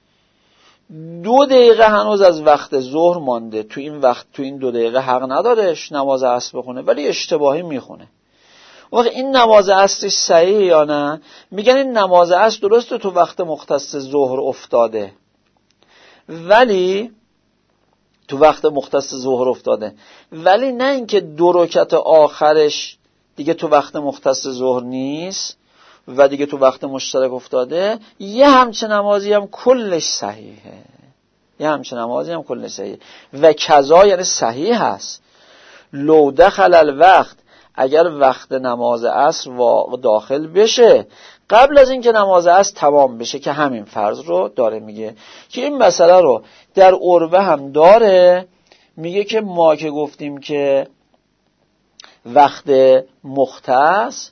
2 دقیقه هنوز از وقت ظهر مانده، تو این وقت، تو این 2 دقیقه حق ندارش نماز عصر بخونه ولی اشتباهی میخونه. وقت این نماز عصرش صحیح یا نه؟ میگن این نماز عصر درسته تو وقت مختص ظهر افتاده، ولی تو وقت مختص ظهر افتاده، ولی نه اینکه 2 رکعت آخرش دیگه تو وقت مختص ظهر نیست و دیگه تو وقت مشترک افتاده، یه همچه نمازی هم کلش صحیحه، یه همچه نمازی هم کلش صحیحه. و کذا یعنی صحیح هست لو دخل الوقت، اگر وقت نماز عصر داخل بشه قبل از اینکه نماز عصر تمام بشه، که همین فرض رو داره میگه که این مسئله رو در عربه هم داره. میگه که ما که گفتیم که وقت مختص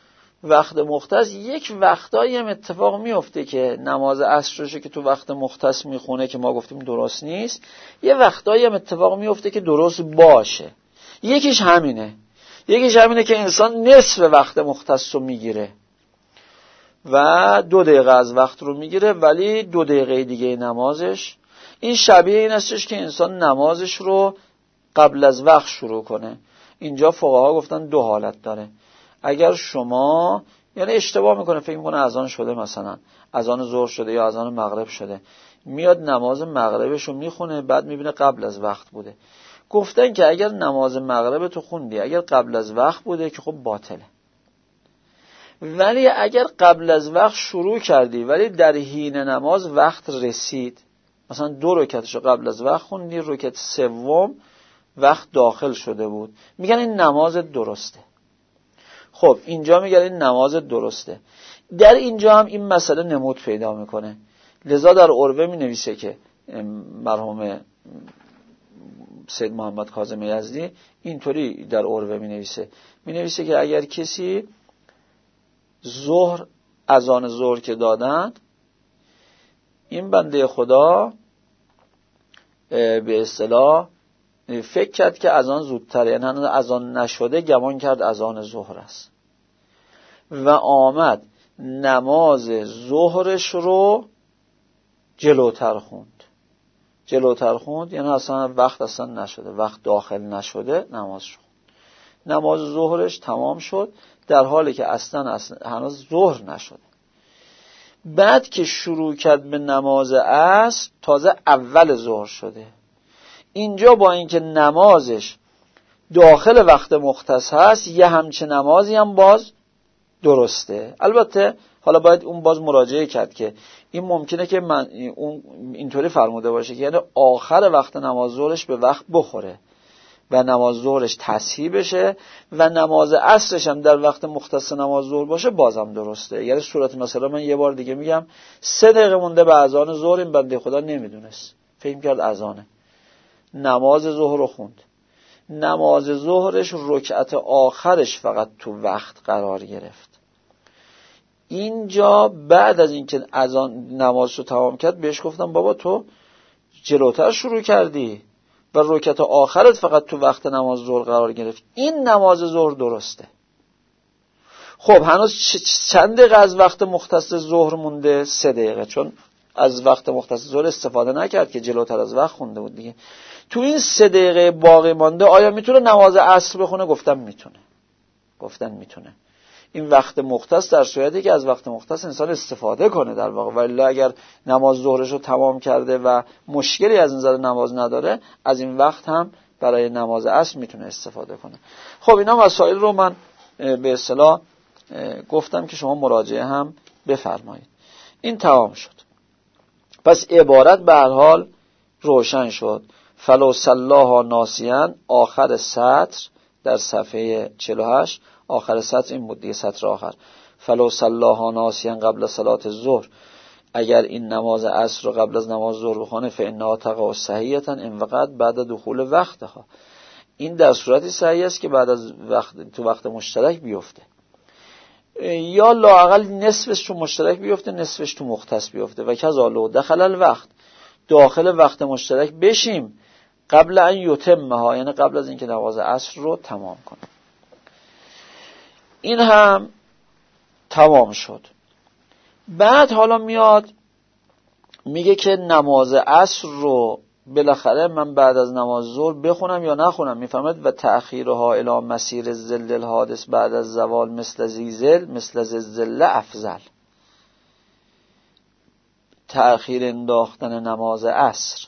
یک وقتایی هم اتفاق میفته که نماز عصر رو که تو وقت مختص میخونه که ما گفتیم درست نیست، یه وقتایی هم اتفاق میفته که درست باشه. یکیش همینه که انسان نصف وقت مختص رو میگیره و 2 دقیقه از وقت رو میگیره ولی 2 دقیقه دیگه نمازش. این شبیه این استش که انسان نمازش رو قبل از وقت شروع کنه. اینجا فقها گفتن 2 حالت داره. اگر شما یعنی اشتباه میکنه، فکر میکنه اذان شده، مثلا اذان ظهر شده یا اذان مغرب شده، میاد نماز مغربش رو میخونه، بعد میبینه قبل از وقت بوده. گفتن که اگر نماز مغرب تو خوندی اگر قبل از وقت بوده که خب باطله، ولی اگر قبل از وقت شروع کردی ولی در حین نماز وقت رسید، مثلا 2 رکعتش رو قبل از وقت خوندی، رکعت سوم وقت داخل شده بود، میگن این نماز درسته. خب اینجا میگن این نماز درسته. در اینجا هم این مسئله نمود پیدا میکنه. لذا در عربه می نویسه که مرحوم سید محمد کاظم یزدی اینطوری در عربه می نویسه که اگر کسی اذان ظهر که دادن، این بنده خدا به اصطلاح فکر کرد که اذان زودتره، یعنی هنوز اذان نشده، گمان کرد اذان ظهر است و آمد نماز ظهرش رو جلوتر خوند، یعنی اصلا وقت نشده، وقت داخل نشده، نماز ظهرش تمام شد در حالی که اصلا هنوز ظهر نشده. بعد که شروع کرد به نماز عصر تازه اول ظهر شده. اینجا با اینکه نمازش داخل وقت مختص هست، یه همچه نمازی هم باز درسته. البته حالا باید اون باز مراجعه کرد که این ممکنه که اون اینطوری فرموده باشه که یعنی آخر وقت نماز ظهرش به وقت بخوره، و نماز ظهرش تصحیح بشه و نماز عصرش هم در وقت مختص نماز ظهر باشه، بازم درسته. یعنی صورت مثلا من یه بار دیگه میگم 3 دقیقه مونده به اذان ظهر، این بنده خدا نمیدونست، فکر کرد اذانه، نماز ظهر رو خوند. نماز ظهرش رکعت آخرش فقط تو وقت قرار گرفت. اینجا بعد از اینکه اذان نمازشو تمام کرد بهش گفتم بابا تو جلوتر شروع کردی و رکعت آخرت فقط تو وقت نماز ظهر قرار گرفت، این نماز ظهر درسته. خب هنوز چند دقیقه از وقت مختص ظهر مونده؟ 3 دقیقه، چون از وقت مختص ظهر استفاده نکرد که جلوتر از وقت خونده بود دیگه. تو این 3 دقیقه باقی مانده آیا میتونه نماز عصر بخونه؟ گفتم میتونه. این وقت مختص در صورتی که از وقت مختص انسان استفاده کنه در واقع، ولی اگر نماز ظهرش رو تمام کرده و مشکلی از نظر نماز نداره، از این وقت هم برای نماز عصر میتونه استفاده کنه. خب اینا مسائل رو من به اصطلاح گفتم که شما مراجعه هم بفرمایید. این تمام شد. پس عبارت به هر حال روشن شد. فلو صلاها ناسیان، آخر سطر در صفحه 48 آخر سطر این بود دیگه، سطر آخر. فلو صلاها ناسیان قبل صلات الظهر، اگر این نماز عصر رو قبل از نماز ظهر بخونه فإنها تقع صحیحة ان وقت بعد دخول وقتها، این در صورتی صحیح است که بعد از تو وقت مشترک بیفته، یا لااقل نصفش تو مشترک بیفته نصفش تو مختص بیفته. و کذا لو دخل الوقت، داخل وقت مشترک بشیم قبل ان یتمها، یعنی قبل از اینکه نماز عصر رو تمام کنه. این هم تمام شد. بعد حالا میاد میگه که نماز عصر رو بالاخره من بعد از نماز ظهر بخونم یا نخونم. میفهمد و تأخیرها الی مسیر الظل الحادث بعد از زوال مثل زیزل مثل زلزله افضل. تأخیر انداختن نماز عصر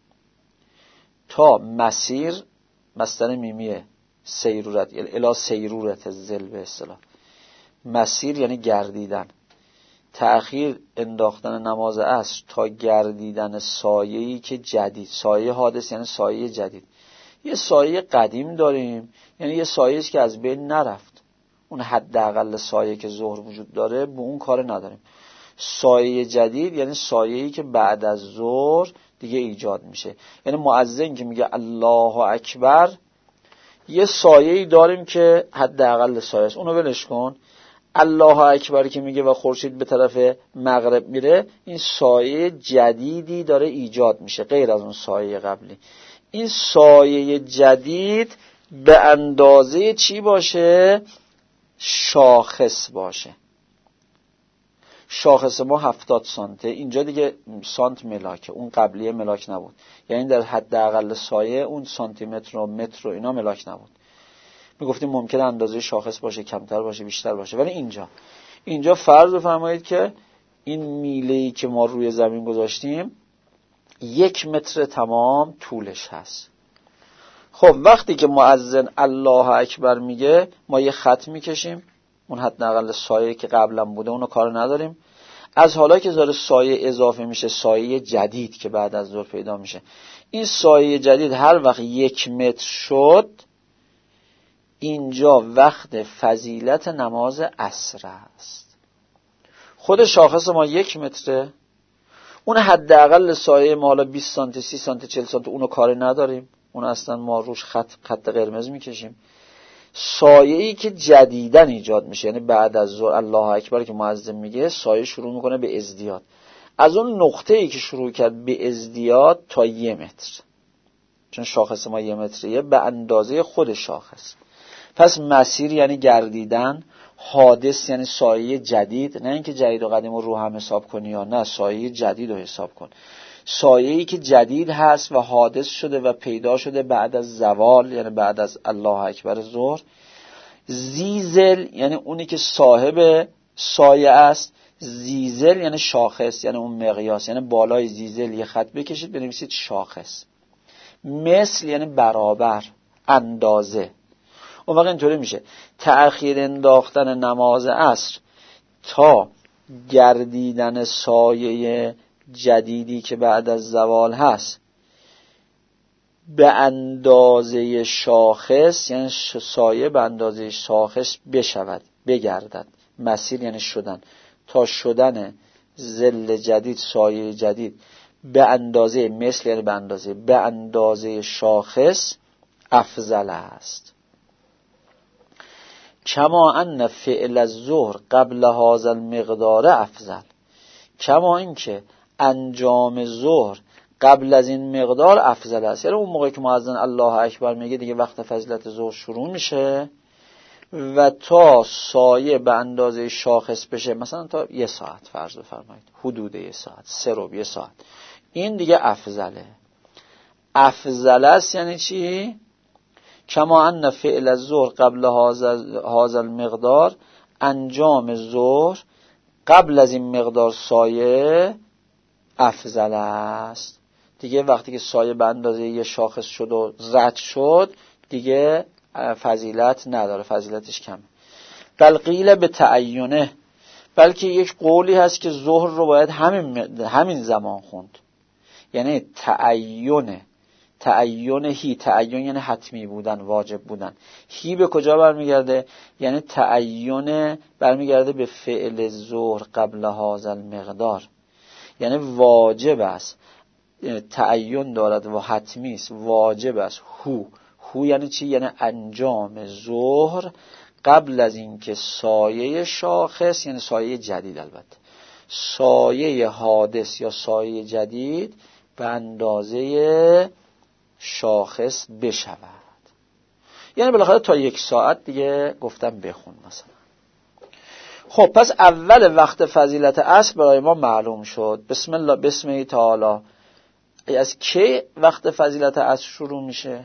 تا مسیر، مصدر میمیه سیرورت، الی سیرورت الظل به اصطلاح، مسیر یعنی گردیدن. تأخیر انداختن نماز عصر تا گردیدن سایه‌ای که جدید، سایه حادث یعنی سایه جدید. یه سایه قدیم داریم، یعنی یه سایه است که از بین نرفت، اون حداقل سایه که ظهر وجود داره به اون کار نداریم. سایه جدید یعنی سایه‌ای که بعد از ظهر دیگه ایجاد میشه. یعنی مؤذن که میگه الله اکبر، یه سایه‌ای داریم که حداقل سایه است، اونو ولش کن. الله اکبر که میگه و خورشید به طرف مغرب میره، این سایه جدیدی داره ایجاد میشه غیر از اون سایه قبلی. این سایه جدید به اندازه چی باشه؟ شاخص باشه. شاخص ما 70 سانته، اینجا دیگه سانت ملاکه، اون قبلیه ملاک نبود. یعنی در حداقل سایه اون سانتی متر و متر و اینا ملاک نبود. میگفتیم ممکنه اندازه شاخص باشه، کمتر باشه، بیشتر باشه، ولی اینجا فرض بفرمایید که این میله‌ای که ما روی زمین گذاشتیم 1 متر تمام طولش هست. خب وقتی که مؤذن الله اکبر میگه ما یه خط میکشیم، اون حداقل سایه که قبلا بوده اونو کار نداریم. از حالا که داره سایه اضافه میشه، سایه جدید که بعد از ظهر پیدا میشه، این سایه جدید هر وقت 1 متر شد، اینجا وقت فضیلت نماز عصر است. خود شاخص ما 1 متره، اون حداقل سایه ما حالا 20 سانتی 30 سانتی 40 سانتی اونو کاری نداریم، اون اصلا ما روش خط قرمز میکشیم. سایه‌ای که جدیدن ایجاد میشه، یعنی بعد از ظهر الله اکبر که مؤذن میگه، سایه شروع میکنه به ازدیاد. از اون نقطه‌ای که شروع کرد به ازدیاد تا 1 متر، چون شاخص ما 1 متریه، به اندازه خود شاخص. پس مسیر یعنی گردیدن، حادث یعنی سایه جدید، نه اینکه جدید و قدیم رو هم حساب کنی یا نه، سایه جدید رو حساب کن. سایه‌ای که جدید هست و حادث شده و پیدا شده بعد از زوال، یعنی بعد از الله اکبر ظهر. زیزل یعنی اونی که صاحب سایه است. زیزل یعنی شاخص، یعنی اون مقیاس، یعنی بالای زیزل یه خط بکشید بنویسید شاخص. مثل یعنی برابر، اندازه. اون وقت اینطوری میشه تأخیر انداختن نماز عصر تا گردیدن سایه جدیدی که بعد از زوال هست به اندازه شاخص یعنی سایه به اندازه شاخص بشود، بگردد. مسیر یعنی شدن، تا شدن ظل جدید، سایه جدید به اندازه، مثل یعنی به اندازه شاخص افضل است. کما ان فعل الظهر قبل هذا المقدار افضل، کما اینکه انجام ظهر قبل از این مقدار افضل است. یعنی اون موقعی که مؤذن الله اکبر میگه دیگه وقت فضیلت ظهر شروع میشه و تا سایه به اندازه شاخص بشه، مثلا تا 1 ساعت فرض بفرمایید، حدود 1 ساعت، 3 ربع 1 ساعت، این دیگه افضله. افضل است یعنی چی؟ کما ان فعل الظهر قبل هذا المقدار، انجام ظهر قبل از این مقدار سایه افضل است. دیگه وقتی که سایه به اندازه یه شاخص شد و رد شد دیگه فضیلت نداره، فضیلتش کمه. بل قیل به تعینه، بلکه یک قولی هست که ظهر رو باید همین زمان خوند. یعنی تعین یعنی حتمی بودن، واجب بودن. هی به کجا برمیگرده؟ یعنی تعین برمیگرده به فعل ظهر قبل هذا المقدار، یعنی واجب است، تعین دارد و حتمی است، واجب است. هو یعنی چی؟ یعنی انجام ظهر قبل از اینکه سایه شاخص، یعنی سایه جدید، البته سایه حادث یا سایه جدید به اندازه شاخص بشود. یعنی بالاخره تا 1 ساعت دیگه گفتم بخون مثلا. خب پس اول وقت فضیلت عصر برای ما معلوم شد. بسم الله، بسم تعالی. از کی وقت فضیلت عصر شروع میشه؟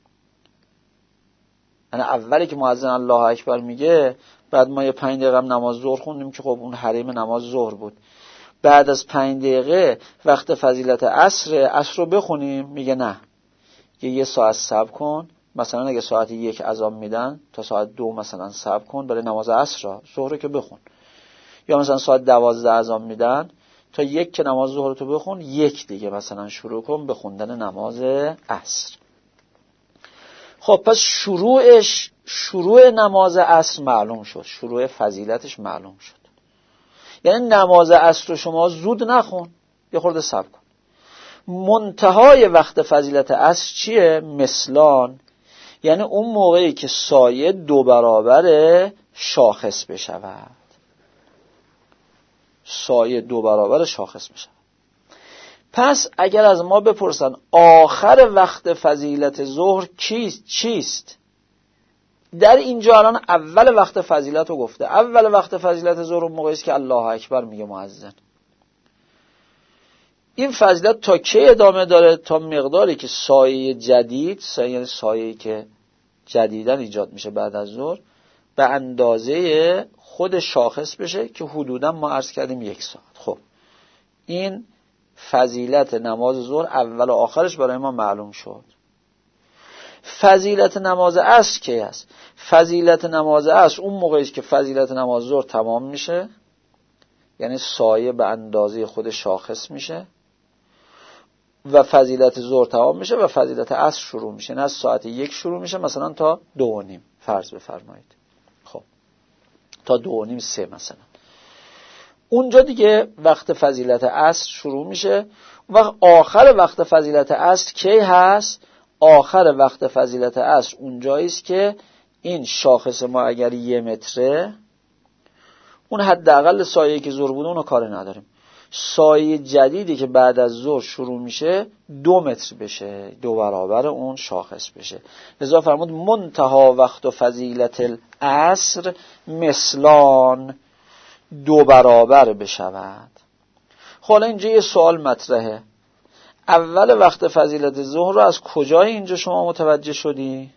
یعنی اولی که مؤذن الله اکبر میگه، بعد ما یه 5 دقیقه نماز ظهر خوندیم که خب اون حریم نماز ظهر بود. بعد از 5 دقیقه وقت فضیلت عصر رو بخونیم، میگه نه، 1 ساعت صبر کن. مثلا اگه ساعت 1 اذان میدن تا ساعت 2 مثلا صبر کن برای نماز عصر، ظهر که بخون. یا مثلا ساعت 12 اذان میدن تا 1 که نماز ظهر تو بخون، 1 دیگه مثلا شروع کن به خوندن نماز عصر. خب پس شروع نماز عصر معلوم شد، شروع فضیلتش معلوم شد. یعنی نماز عصر رو شما زود نخون، یه خورده صبر کن. منتهای وقت فضیلت عصر چیه؟ مثلان، یعنی اون موقعی که سایه 2 برابر شاخص بشود. سایه 2 برابر شاخص بشود. پس اگر از ما بپرسن آخر وقت فضیلت ظهر چیست؟ در اینجا الان اول وقت فضیلت رو گفته. اول وقت فضیلت ظهر اون موقعی است که الله اکبر میگه مؤذن. این فضیلت تا کی ادامه داره؟ تا مقداری که سایه جدید، یعنی سایه‌ای که جدیداً ایجاد میشه بعد از ظهر، به اندازه خود شاخص بشه که حدوداً ما عرض کردیم 1 ساعت. خب این فضیلت نماز ظهر اول و آخرش برای ما معلوم شد. فضیلت نماز عصر کی است؟ فضیلت نماز عصر اون موقعی است که فضیلت نماز ظهر تمام میشه، یعنی سایه به اندازه خود شاخص میشه و فضیلت ظهر تمام میشه و فضیلت عصر شروع میشه. نه از ساعت 1 شروع میشه مثلا تا 2:30 فرض بفرمایید. خب تا 2:30 3 مثلا، اونجا دیگه وقت فضیلت عصر شروع میشه. و آخر وقت فضیلت عصر کی هست؟ آخر وقت فضیلت عصر اونجایی است که این شاخص ما اگر 1 متره، اون حداقل سایه‌ای که ظهر بوده اونو کار نداریم. سایه جدیدی که بعد از ظهر شروع میشه 2 متر بشه، 2 برابر اون شاخص بشه. لذا فرمود منتها وقت فضیلت العصر مثلان، 2 برابر بشود. حالا اینجا یه سوال مطرحه. اول وقت فضیلت ظهر رو از کجای اینجا شما متوجه شدی؟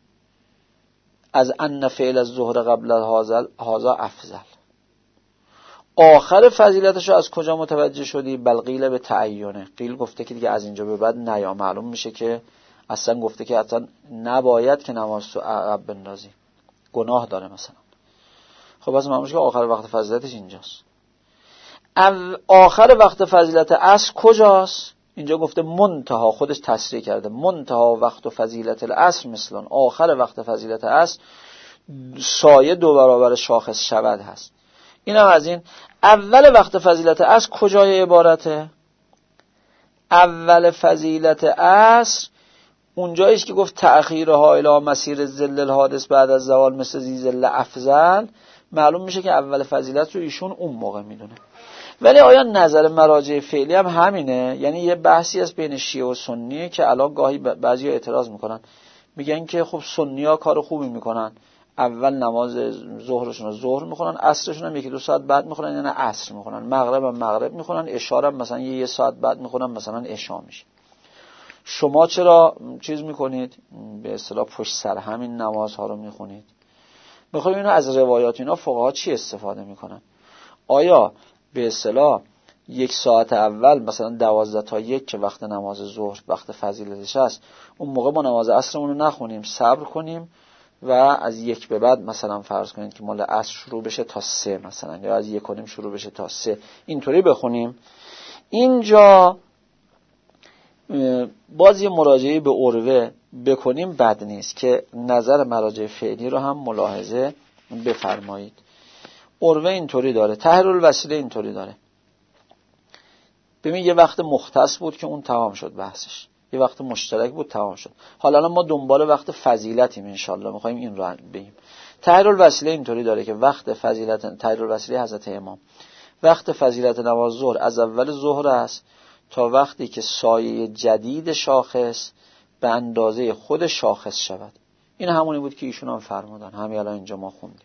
از ان فعل الظهر قبل هذا افضل. آخر فضیلتش رو از کجا متوجه شدی؟ بل قیل به تعینه. قیل گفته که دیگه از اینجا به بعد نیا، معلوم میشه که اصلا گفته که اصلا نباید که نماز تو عقب بندازی، گناه داره مثلا. خب پس معلوم میشه که آخر وقت فضیلتش اینجاست. آخر وقت فضیلت عصر کجاست؟ اینجا گفته منتها، خودش تصریح کرده منتها وقت و فضیلت العصر مثلان، آخر وقت فضیلت عصر سایه 2 برابر شاخص شود هست. اینم از این. اول وقت فضیلت عصر کجای عبارته؟ اول فضیلت عصر اونجاییست که گفت تأخیرها الی مسیر ظل الحادث بعد از زوال مثل ذی ظل افضل. معلوم میشه که اول فضیلت رو ایشون اون موقع میدونه. ولی آیا نظر مراجع فعلی هم همینه؟ یعنی یه بحثی است بین شیعه و سنی که الان گاهی بعضی اعتراض میکنن، میگن که خب سنی‌ها کار خوبی میکنن، اول نماز ظهرشون رو ظهر میخونن، عصرشون هم 1-2 ساعت بعد میخونن، یعنی عصر میخونن، مغرب هم مغرب میخونن، عشاء هم مثلا 1 ساعت بعد میخونن، مثلا عشاء میشه. شما چرا چیز میکنید؟ به اصطلاح پشت سر همین نمازها رو میخونید. میخوایم اینو از روایات اینا فقها چی استفاده میکنن؟ آیا به اصطلاح 1 ساعت اول مثلا 12 تا 1 که وقت نماز ظهر وقت فضیلتش هست، اون موقع ما نماز عصرمون رو نخونیم، صبر کنیم و از 1 به بعد مثلا فرض کنید که مال عصر شروع بشه تا 3 مثلا، یا از 1:30 شروع بشه تا 3، اینطوری بخونیم؟ اینجا باز یه مراجعه به عروه بکنیم بد نیست که نظر مراجع فعلی رو هم ملاحظه بفرمایید. عروه اینطوری داره، طاهرالوسیله اینطوری داره. ببین یه وقت مختص بود که اون تمام شد بحثش، یه وقت مشترک بود تمام شد. حالا ما دنبال وقت فضیلتیم انشالله، میخوایم این رو بگیم. طاهرالوسیله اینطوری داره که وقت فضیلت، طاهرالوسیله حضرت امام، وقت فضیلت نماز ظهر از اول ظهر است تا وقتی که سایه جدید شاخص به اندازه خود شاخص شود. این همونی بود که ایشون هم فرمودن، همین الان اینجا ما خوندیم.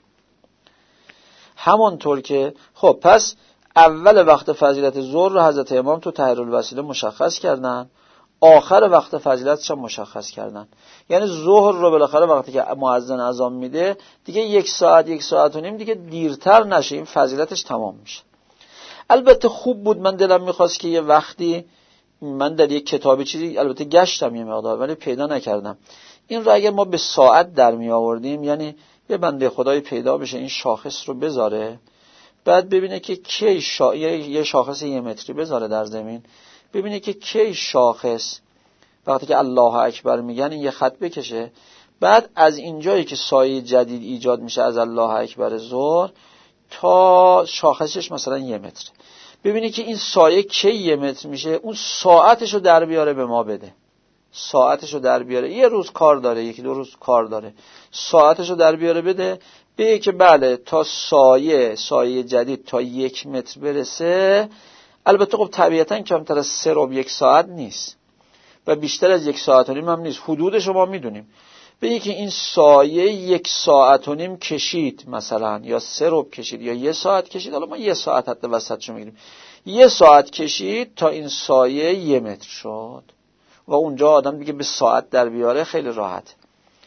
همونطور که خب پس اول وقت فضیلت ظهر رو حضرت امام تو طاهرالوسیله مشخص کردن، آخر وقت فضیلتش هم مشخص کردن. یعنی ظهر رو بالاخره وقتی که مؤذن اذان میده دیگه 1 ساعت 1 ساعت و نیم دیگه دیرتر نشه، این فضیلتش تمام میشه. البته خوب بود، من دلم میخواست که یه وقتی من در یک کتابی چیزی البته گشتم یه مقدار ولی پیدا نکردم، این رو اگر ما به ساعت در می آوردیم، یعنی یه بنده خدای پیدا بشه این شاخص رو بذاره، بعد ببینه که کی یه شاخص 1 متری بذاره در زمین، ببینه که کی شاخص وقتی که الله اکبر میگن این یه خط بکشه، بعد از اینجایی که سایه جدید ایجاد میشه از الله اکبر ظهر تا شاخصش مثلا 1 متر، ببینی که این سایه کی 1 متر میشه، اون ساعتشو در بیاره به ما بده، ساعتشو در بیاره. 1 روز کار داره، 1-2 روز کار داره، ساعتشو در بیاره بده، بگه که بله تا سایه جدید تا 1 متر برسه. البته خب طبیعتا کمتر از 3 ربع 1 ساعت نیست و بیشتر از 1 ساعت و نیم هم نیست، حدودش رو ما میدونیم. بگه که این سایه 1 ساعت و نیم کشید مثلا، یا 3 ربع کشید، یا 1 ساعت کشید، حالا ما 1 ساعت حتی وسطشو میگیریم، 1 ساعت کشید تا این سایه 1 متر شد و اونجا آدم دیگه به ساعت در بیاره خیلی راحت.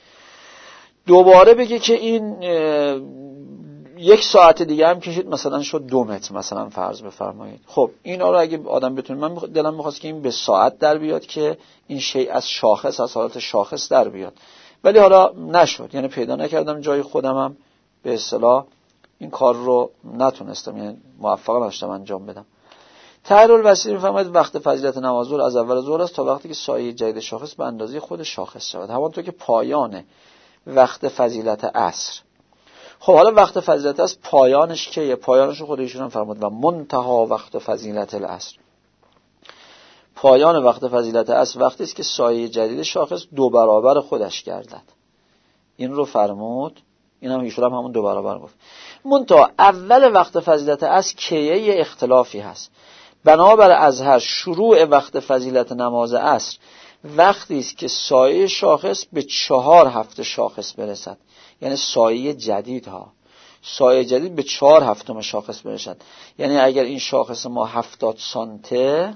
دوباره بگه که این 1 ساعت دیگه هم کشید مثلا شد 2 متر مثلا فرض بفرمایید. خب اینا رو اگه آدم بتونه، من دلم میخواست که این به ساعت در بیاد که این شیء از شاخص، از حالت شاخص در بیاد، ولی حالا نشد، یعنی پیدا نکردم جای خودمم به اصطلاح این کار رو نتونستم، یعنی موفق نشدم انجام بدم. طاهرالوسیله میفرماید وقت فضیلت نماز ظهر از اول ظهر است تا وقتی که سایه جدید شاخص به اندازه خود شاخص شود، همانطور که پایان وقت فضیلت عصر. خب حالا وقت فضیلت عصر پایانش کیه؟ پایانش خود ایشون هم فرمود و منتها وقت فضیلت العصر. پایان وقت فضیلت عصر وقتی است که سایه جدید شاخص 2 برابر خودش گردد. این رو فرمود، این هم ایشون هم همون 2 برابر گفت. منتها اول وقت فضیلت عصر کیه؟ یه اختلافی هست. بنابر ازهر شروع وقت فضیلت نماز عصر وقتی است که سایه شاخص به 4 هفته شاخص برسد، یعنی سایه جدید ها، سایه جدید به 4 هفتم شاخص برسد. یعنی اگر این شاخص ما 70 سانته،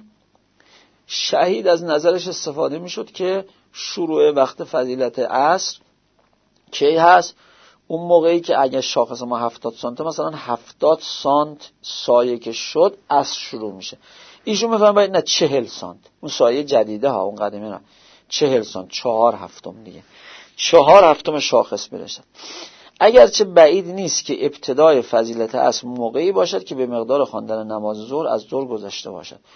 شهید از نظرش استفاده میشد که شروع وقت فضیلت عصر کی هست؟ اون موقعی که اگر شاخص ما 70 سانته، مثلا 70 سانت سایه که شد عصر شروع میشه. ایشون میفهمه نه 40 سانت، اون سایه جدیده ها، اون قدیمی نه، 40 سانت 4 هفتم دیگه، 4 هفتم شاخص برسد. اگرچه بعید نیست که ابتدای فضیلت عصر موقعی باشد که به مقدار خواندن نماز ظهر از ظهر گذشته باشد،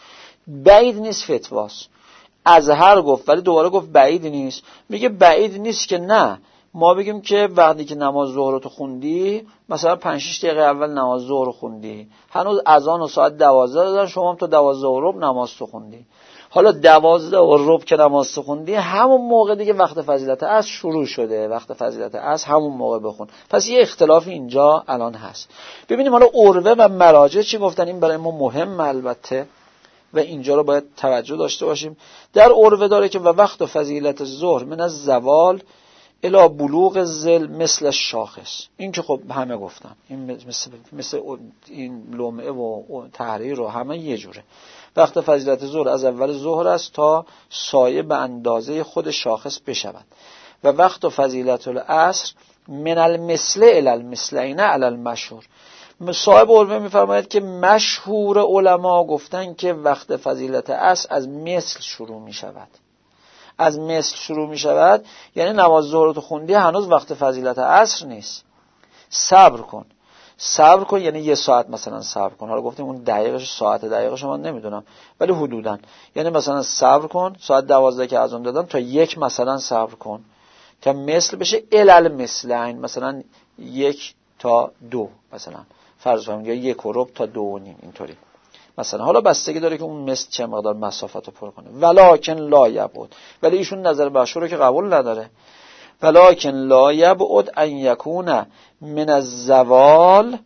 بعید نیست فتواست. ازهر گفت ولی دوباره گفت بعید نیست. میگه بعید نیست که نه ما بگیم که وقتی که نماز ظهر رو تو خوندی، مثلا 5-6 دقیقه اول نماز ظهر رو خوندی، هنوز اذان و ساعت 12 دادن، شما هم تا 12:15 نماز تو خوندی. حالا 12:15 که نماز تو خوندی، همون موقع دیگه وقت فضیلت عصر شروع شده، وقت فضیلت عصر همون موقع بخون. پس یه اختلاف اینجا الان هست. ببینیم حالا عروه و مراجع چی گفتن. این برای ما مهم البته و اینجا رو باید توجه داشته باشیم. در عروه داره که و وقت فضیلت ظهر من از زوال الی بلوغ ظل مثل شاخص. این که خب همه گفتن این مثل این لمعه و تحریر و همه یه جوره. وقت فضیلت ظهر از اول ظهر است تا سایه به اندازه خود شاخص بشود و وقت فضیلت العصر من المثل الی المثلین علی المشهور. صاحب عروه میفرماید که مشهور علما گفتن که وقت فضیلت عصر از مثل شروع می شود. از مثل شروع می شود یعنی نماز ظهر تو خوندی، هنوز وقت فضیلت عصر نیست، صبر کن یعنی 1 ساعت مثلا صبر کن. حالا گفتیم اون دقیقش ساعت دقیقش من نمیدونم ولی حدوداً یعنی مثلا صبر کن ساعت 12 که اذان دادن تا 1 مثلا صبر کن تا مثل بشه الال مثلین، مثلا 1 تا 2 مثلا فرض کنیم، یا 1:15 تا 2:30 اینطوری مثلا. حالا بستگی داره که اون مثل چه مقدار مسافت رو پر کنه. ولکن لا یبعد، ولی ایشون نظر مشهور رو که قبول نداره. ولکن لا یبعد ان یکون من الزوال،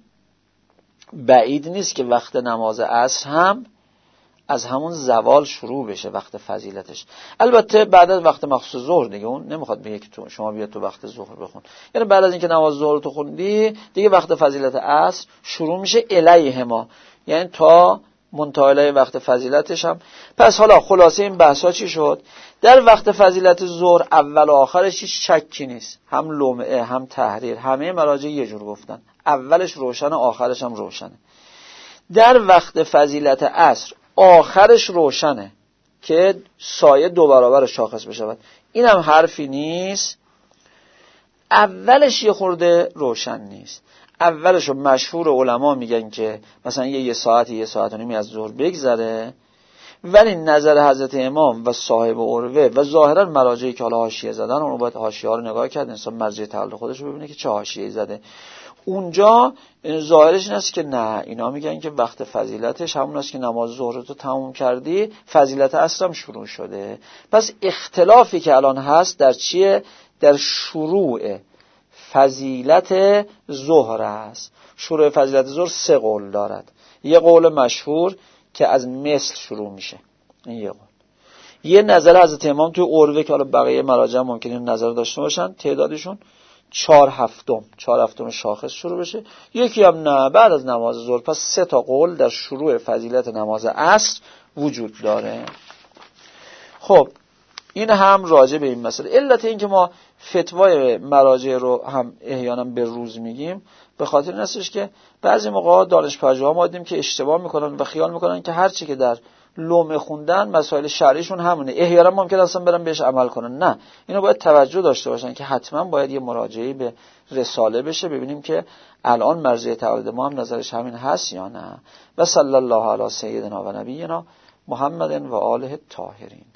بعید نیست که وقت نماز عصر هم از همون زوال شروع بشه وقت فضیلتش. البته بعد از وقت مخصوص ظهر دیگه، اون نمیخواد بگه که تو شما بیا تو وقت ظهر بخون، یعنی بعد از اینکه نماز ظهر تو خوندی دیگه وقت فضیلت عصر شروع میشه الیهما، یعنی تا منتهای وقت فضیلتش هم. پس حالا خلاصه این بحثا چی شد؟ در وقت فضیلت ظهر اول و آخرش هیچ شکی نیست، هم لمعه هم تحریر، همه مراجع یه جور گفتن، اولش روشنه آخرش هم روشنه. در وقت فضیلت عصر آخرش روشنه که سایه 2 برابر شاخص بشود، این هم حرفی نیست. اولش یه خورده روشن نیست. اولشو مشهور علما میگن که مثلا یه ساعت و نیم از ظهر بگذره، ولی نظر حضرت امام و صاحب عروه و ظاهرا مراجعی که حالا حاشیه زدن، اون باید حاشیه ها رو نگاه کرد، انسان مرجع تعلق خودش رو ببینه که چه حاشیه‌ای زده. اونجا ظاهرش این است که نه، اینا میگن که وقت فضیلتش همون است که نماز ظهر رو تموم کردی فضیلت عصر هم شروع شده. پس اختلافی که الان هست در چیه؟ در شروع فضیلت ظهر است. شروع فضیلت ظهر 3 قول دارد. یه قول مشهور که از مثل شروع میشه، این یه قول. یه نظر حضرت امام توی عروه که حالا بقیه مراجع ممکنه نظر داشته باشن، تعدادشون 4/7 شاخص شروع بشه. یکی هم نه، بعد از نماز ظهر. پس 3 تا قول در شروع فضیلت نماز عصر وجود داره. خب این هم راجع به این مسئله. علت این که ما فتوای مراجع رو هم احیانا به روز میگیم به خاطر این هستش که بعضی موقع دانشپژوها ما دیدیم که اشتباه میکنن و خیال میکنن که هر چی که در لمعه خوندن مسائل شرعیشون همونه، احیانا ممکن اصلا برن بهش عمل کنن. نه، اینو باید توجه داشته باشن که حتما باید یه مراجعه به رساله بشه، ببینیم که الان مرجع تعهد ما هم نظرش همین هست یا نه. و صلی الله علی سیدنا و نبینا محمد و آله الطاهرین.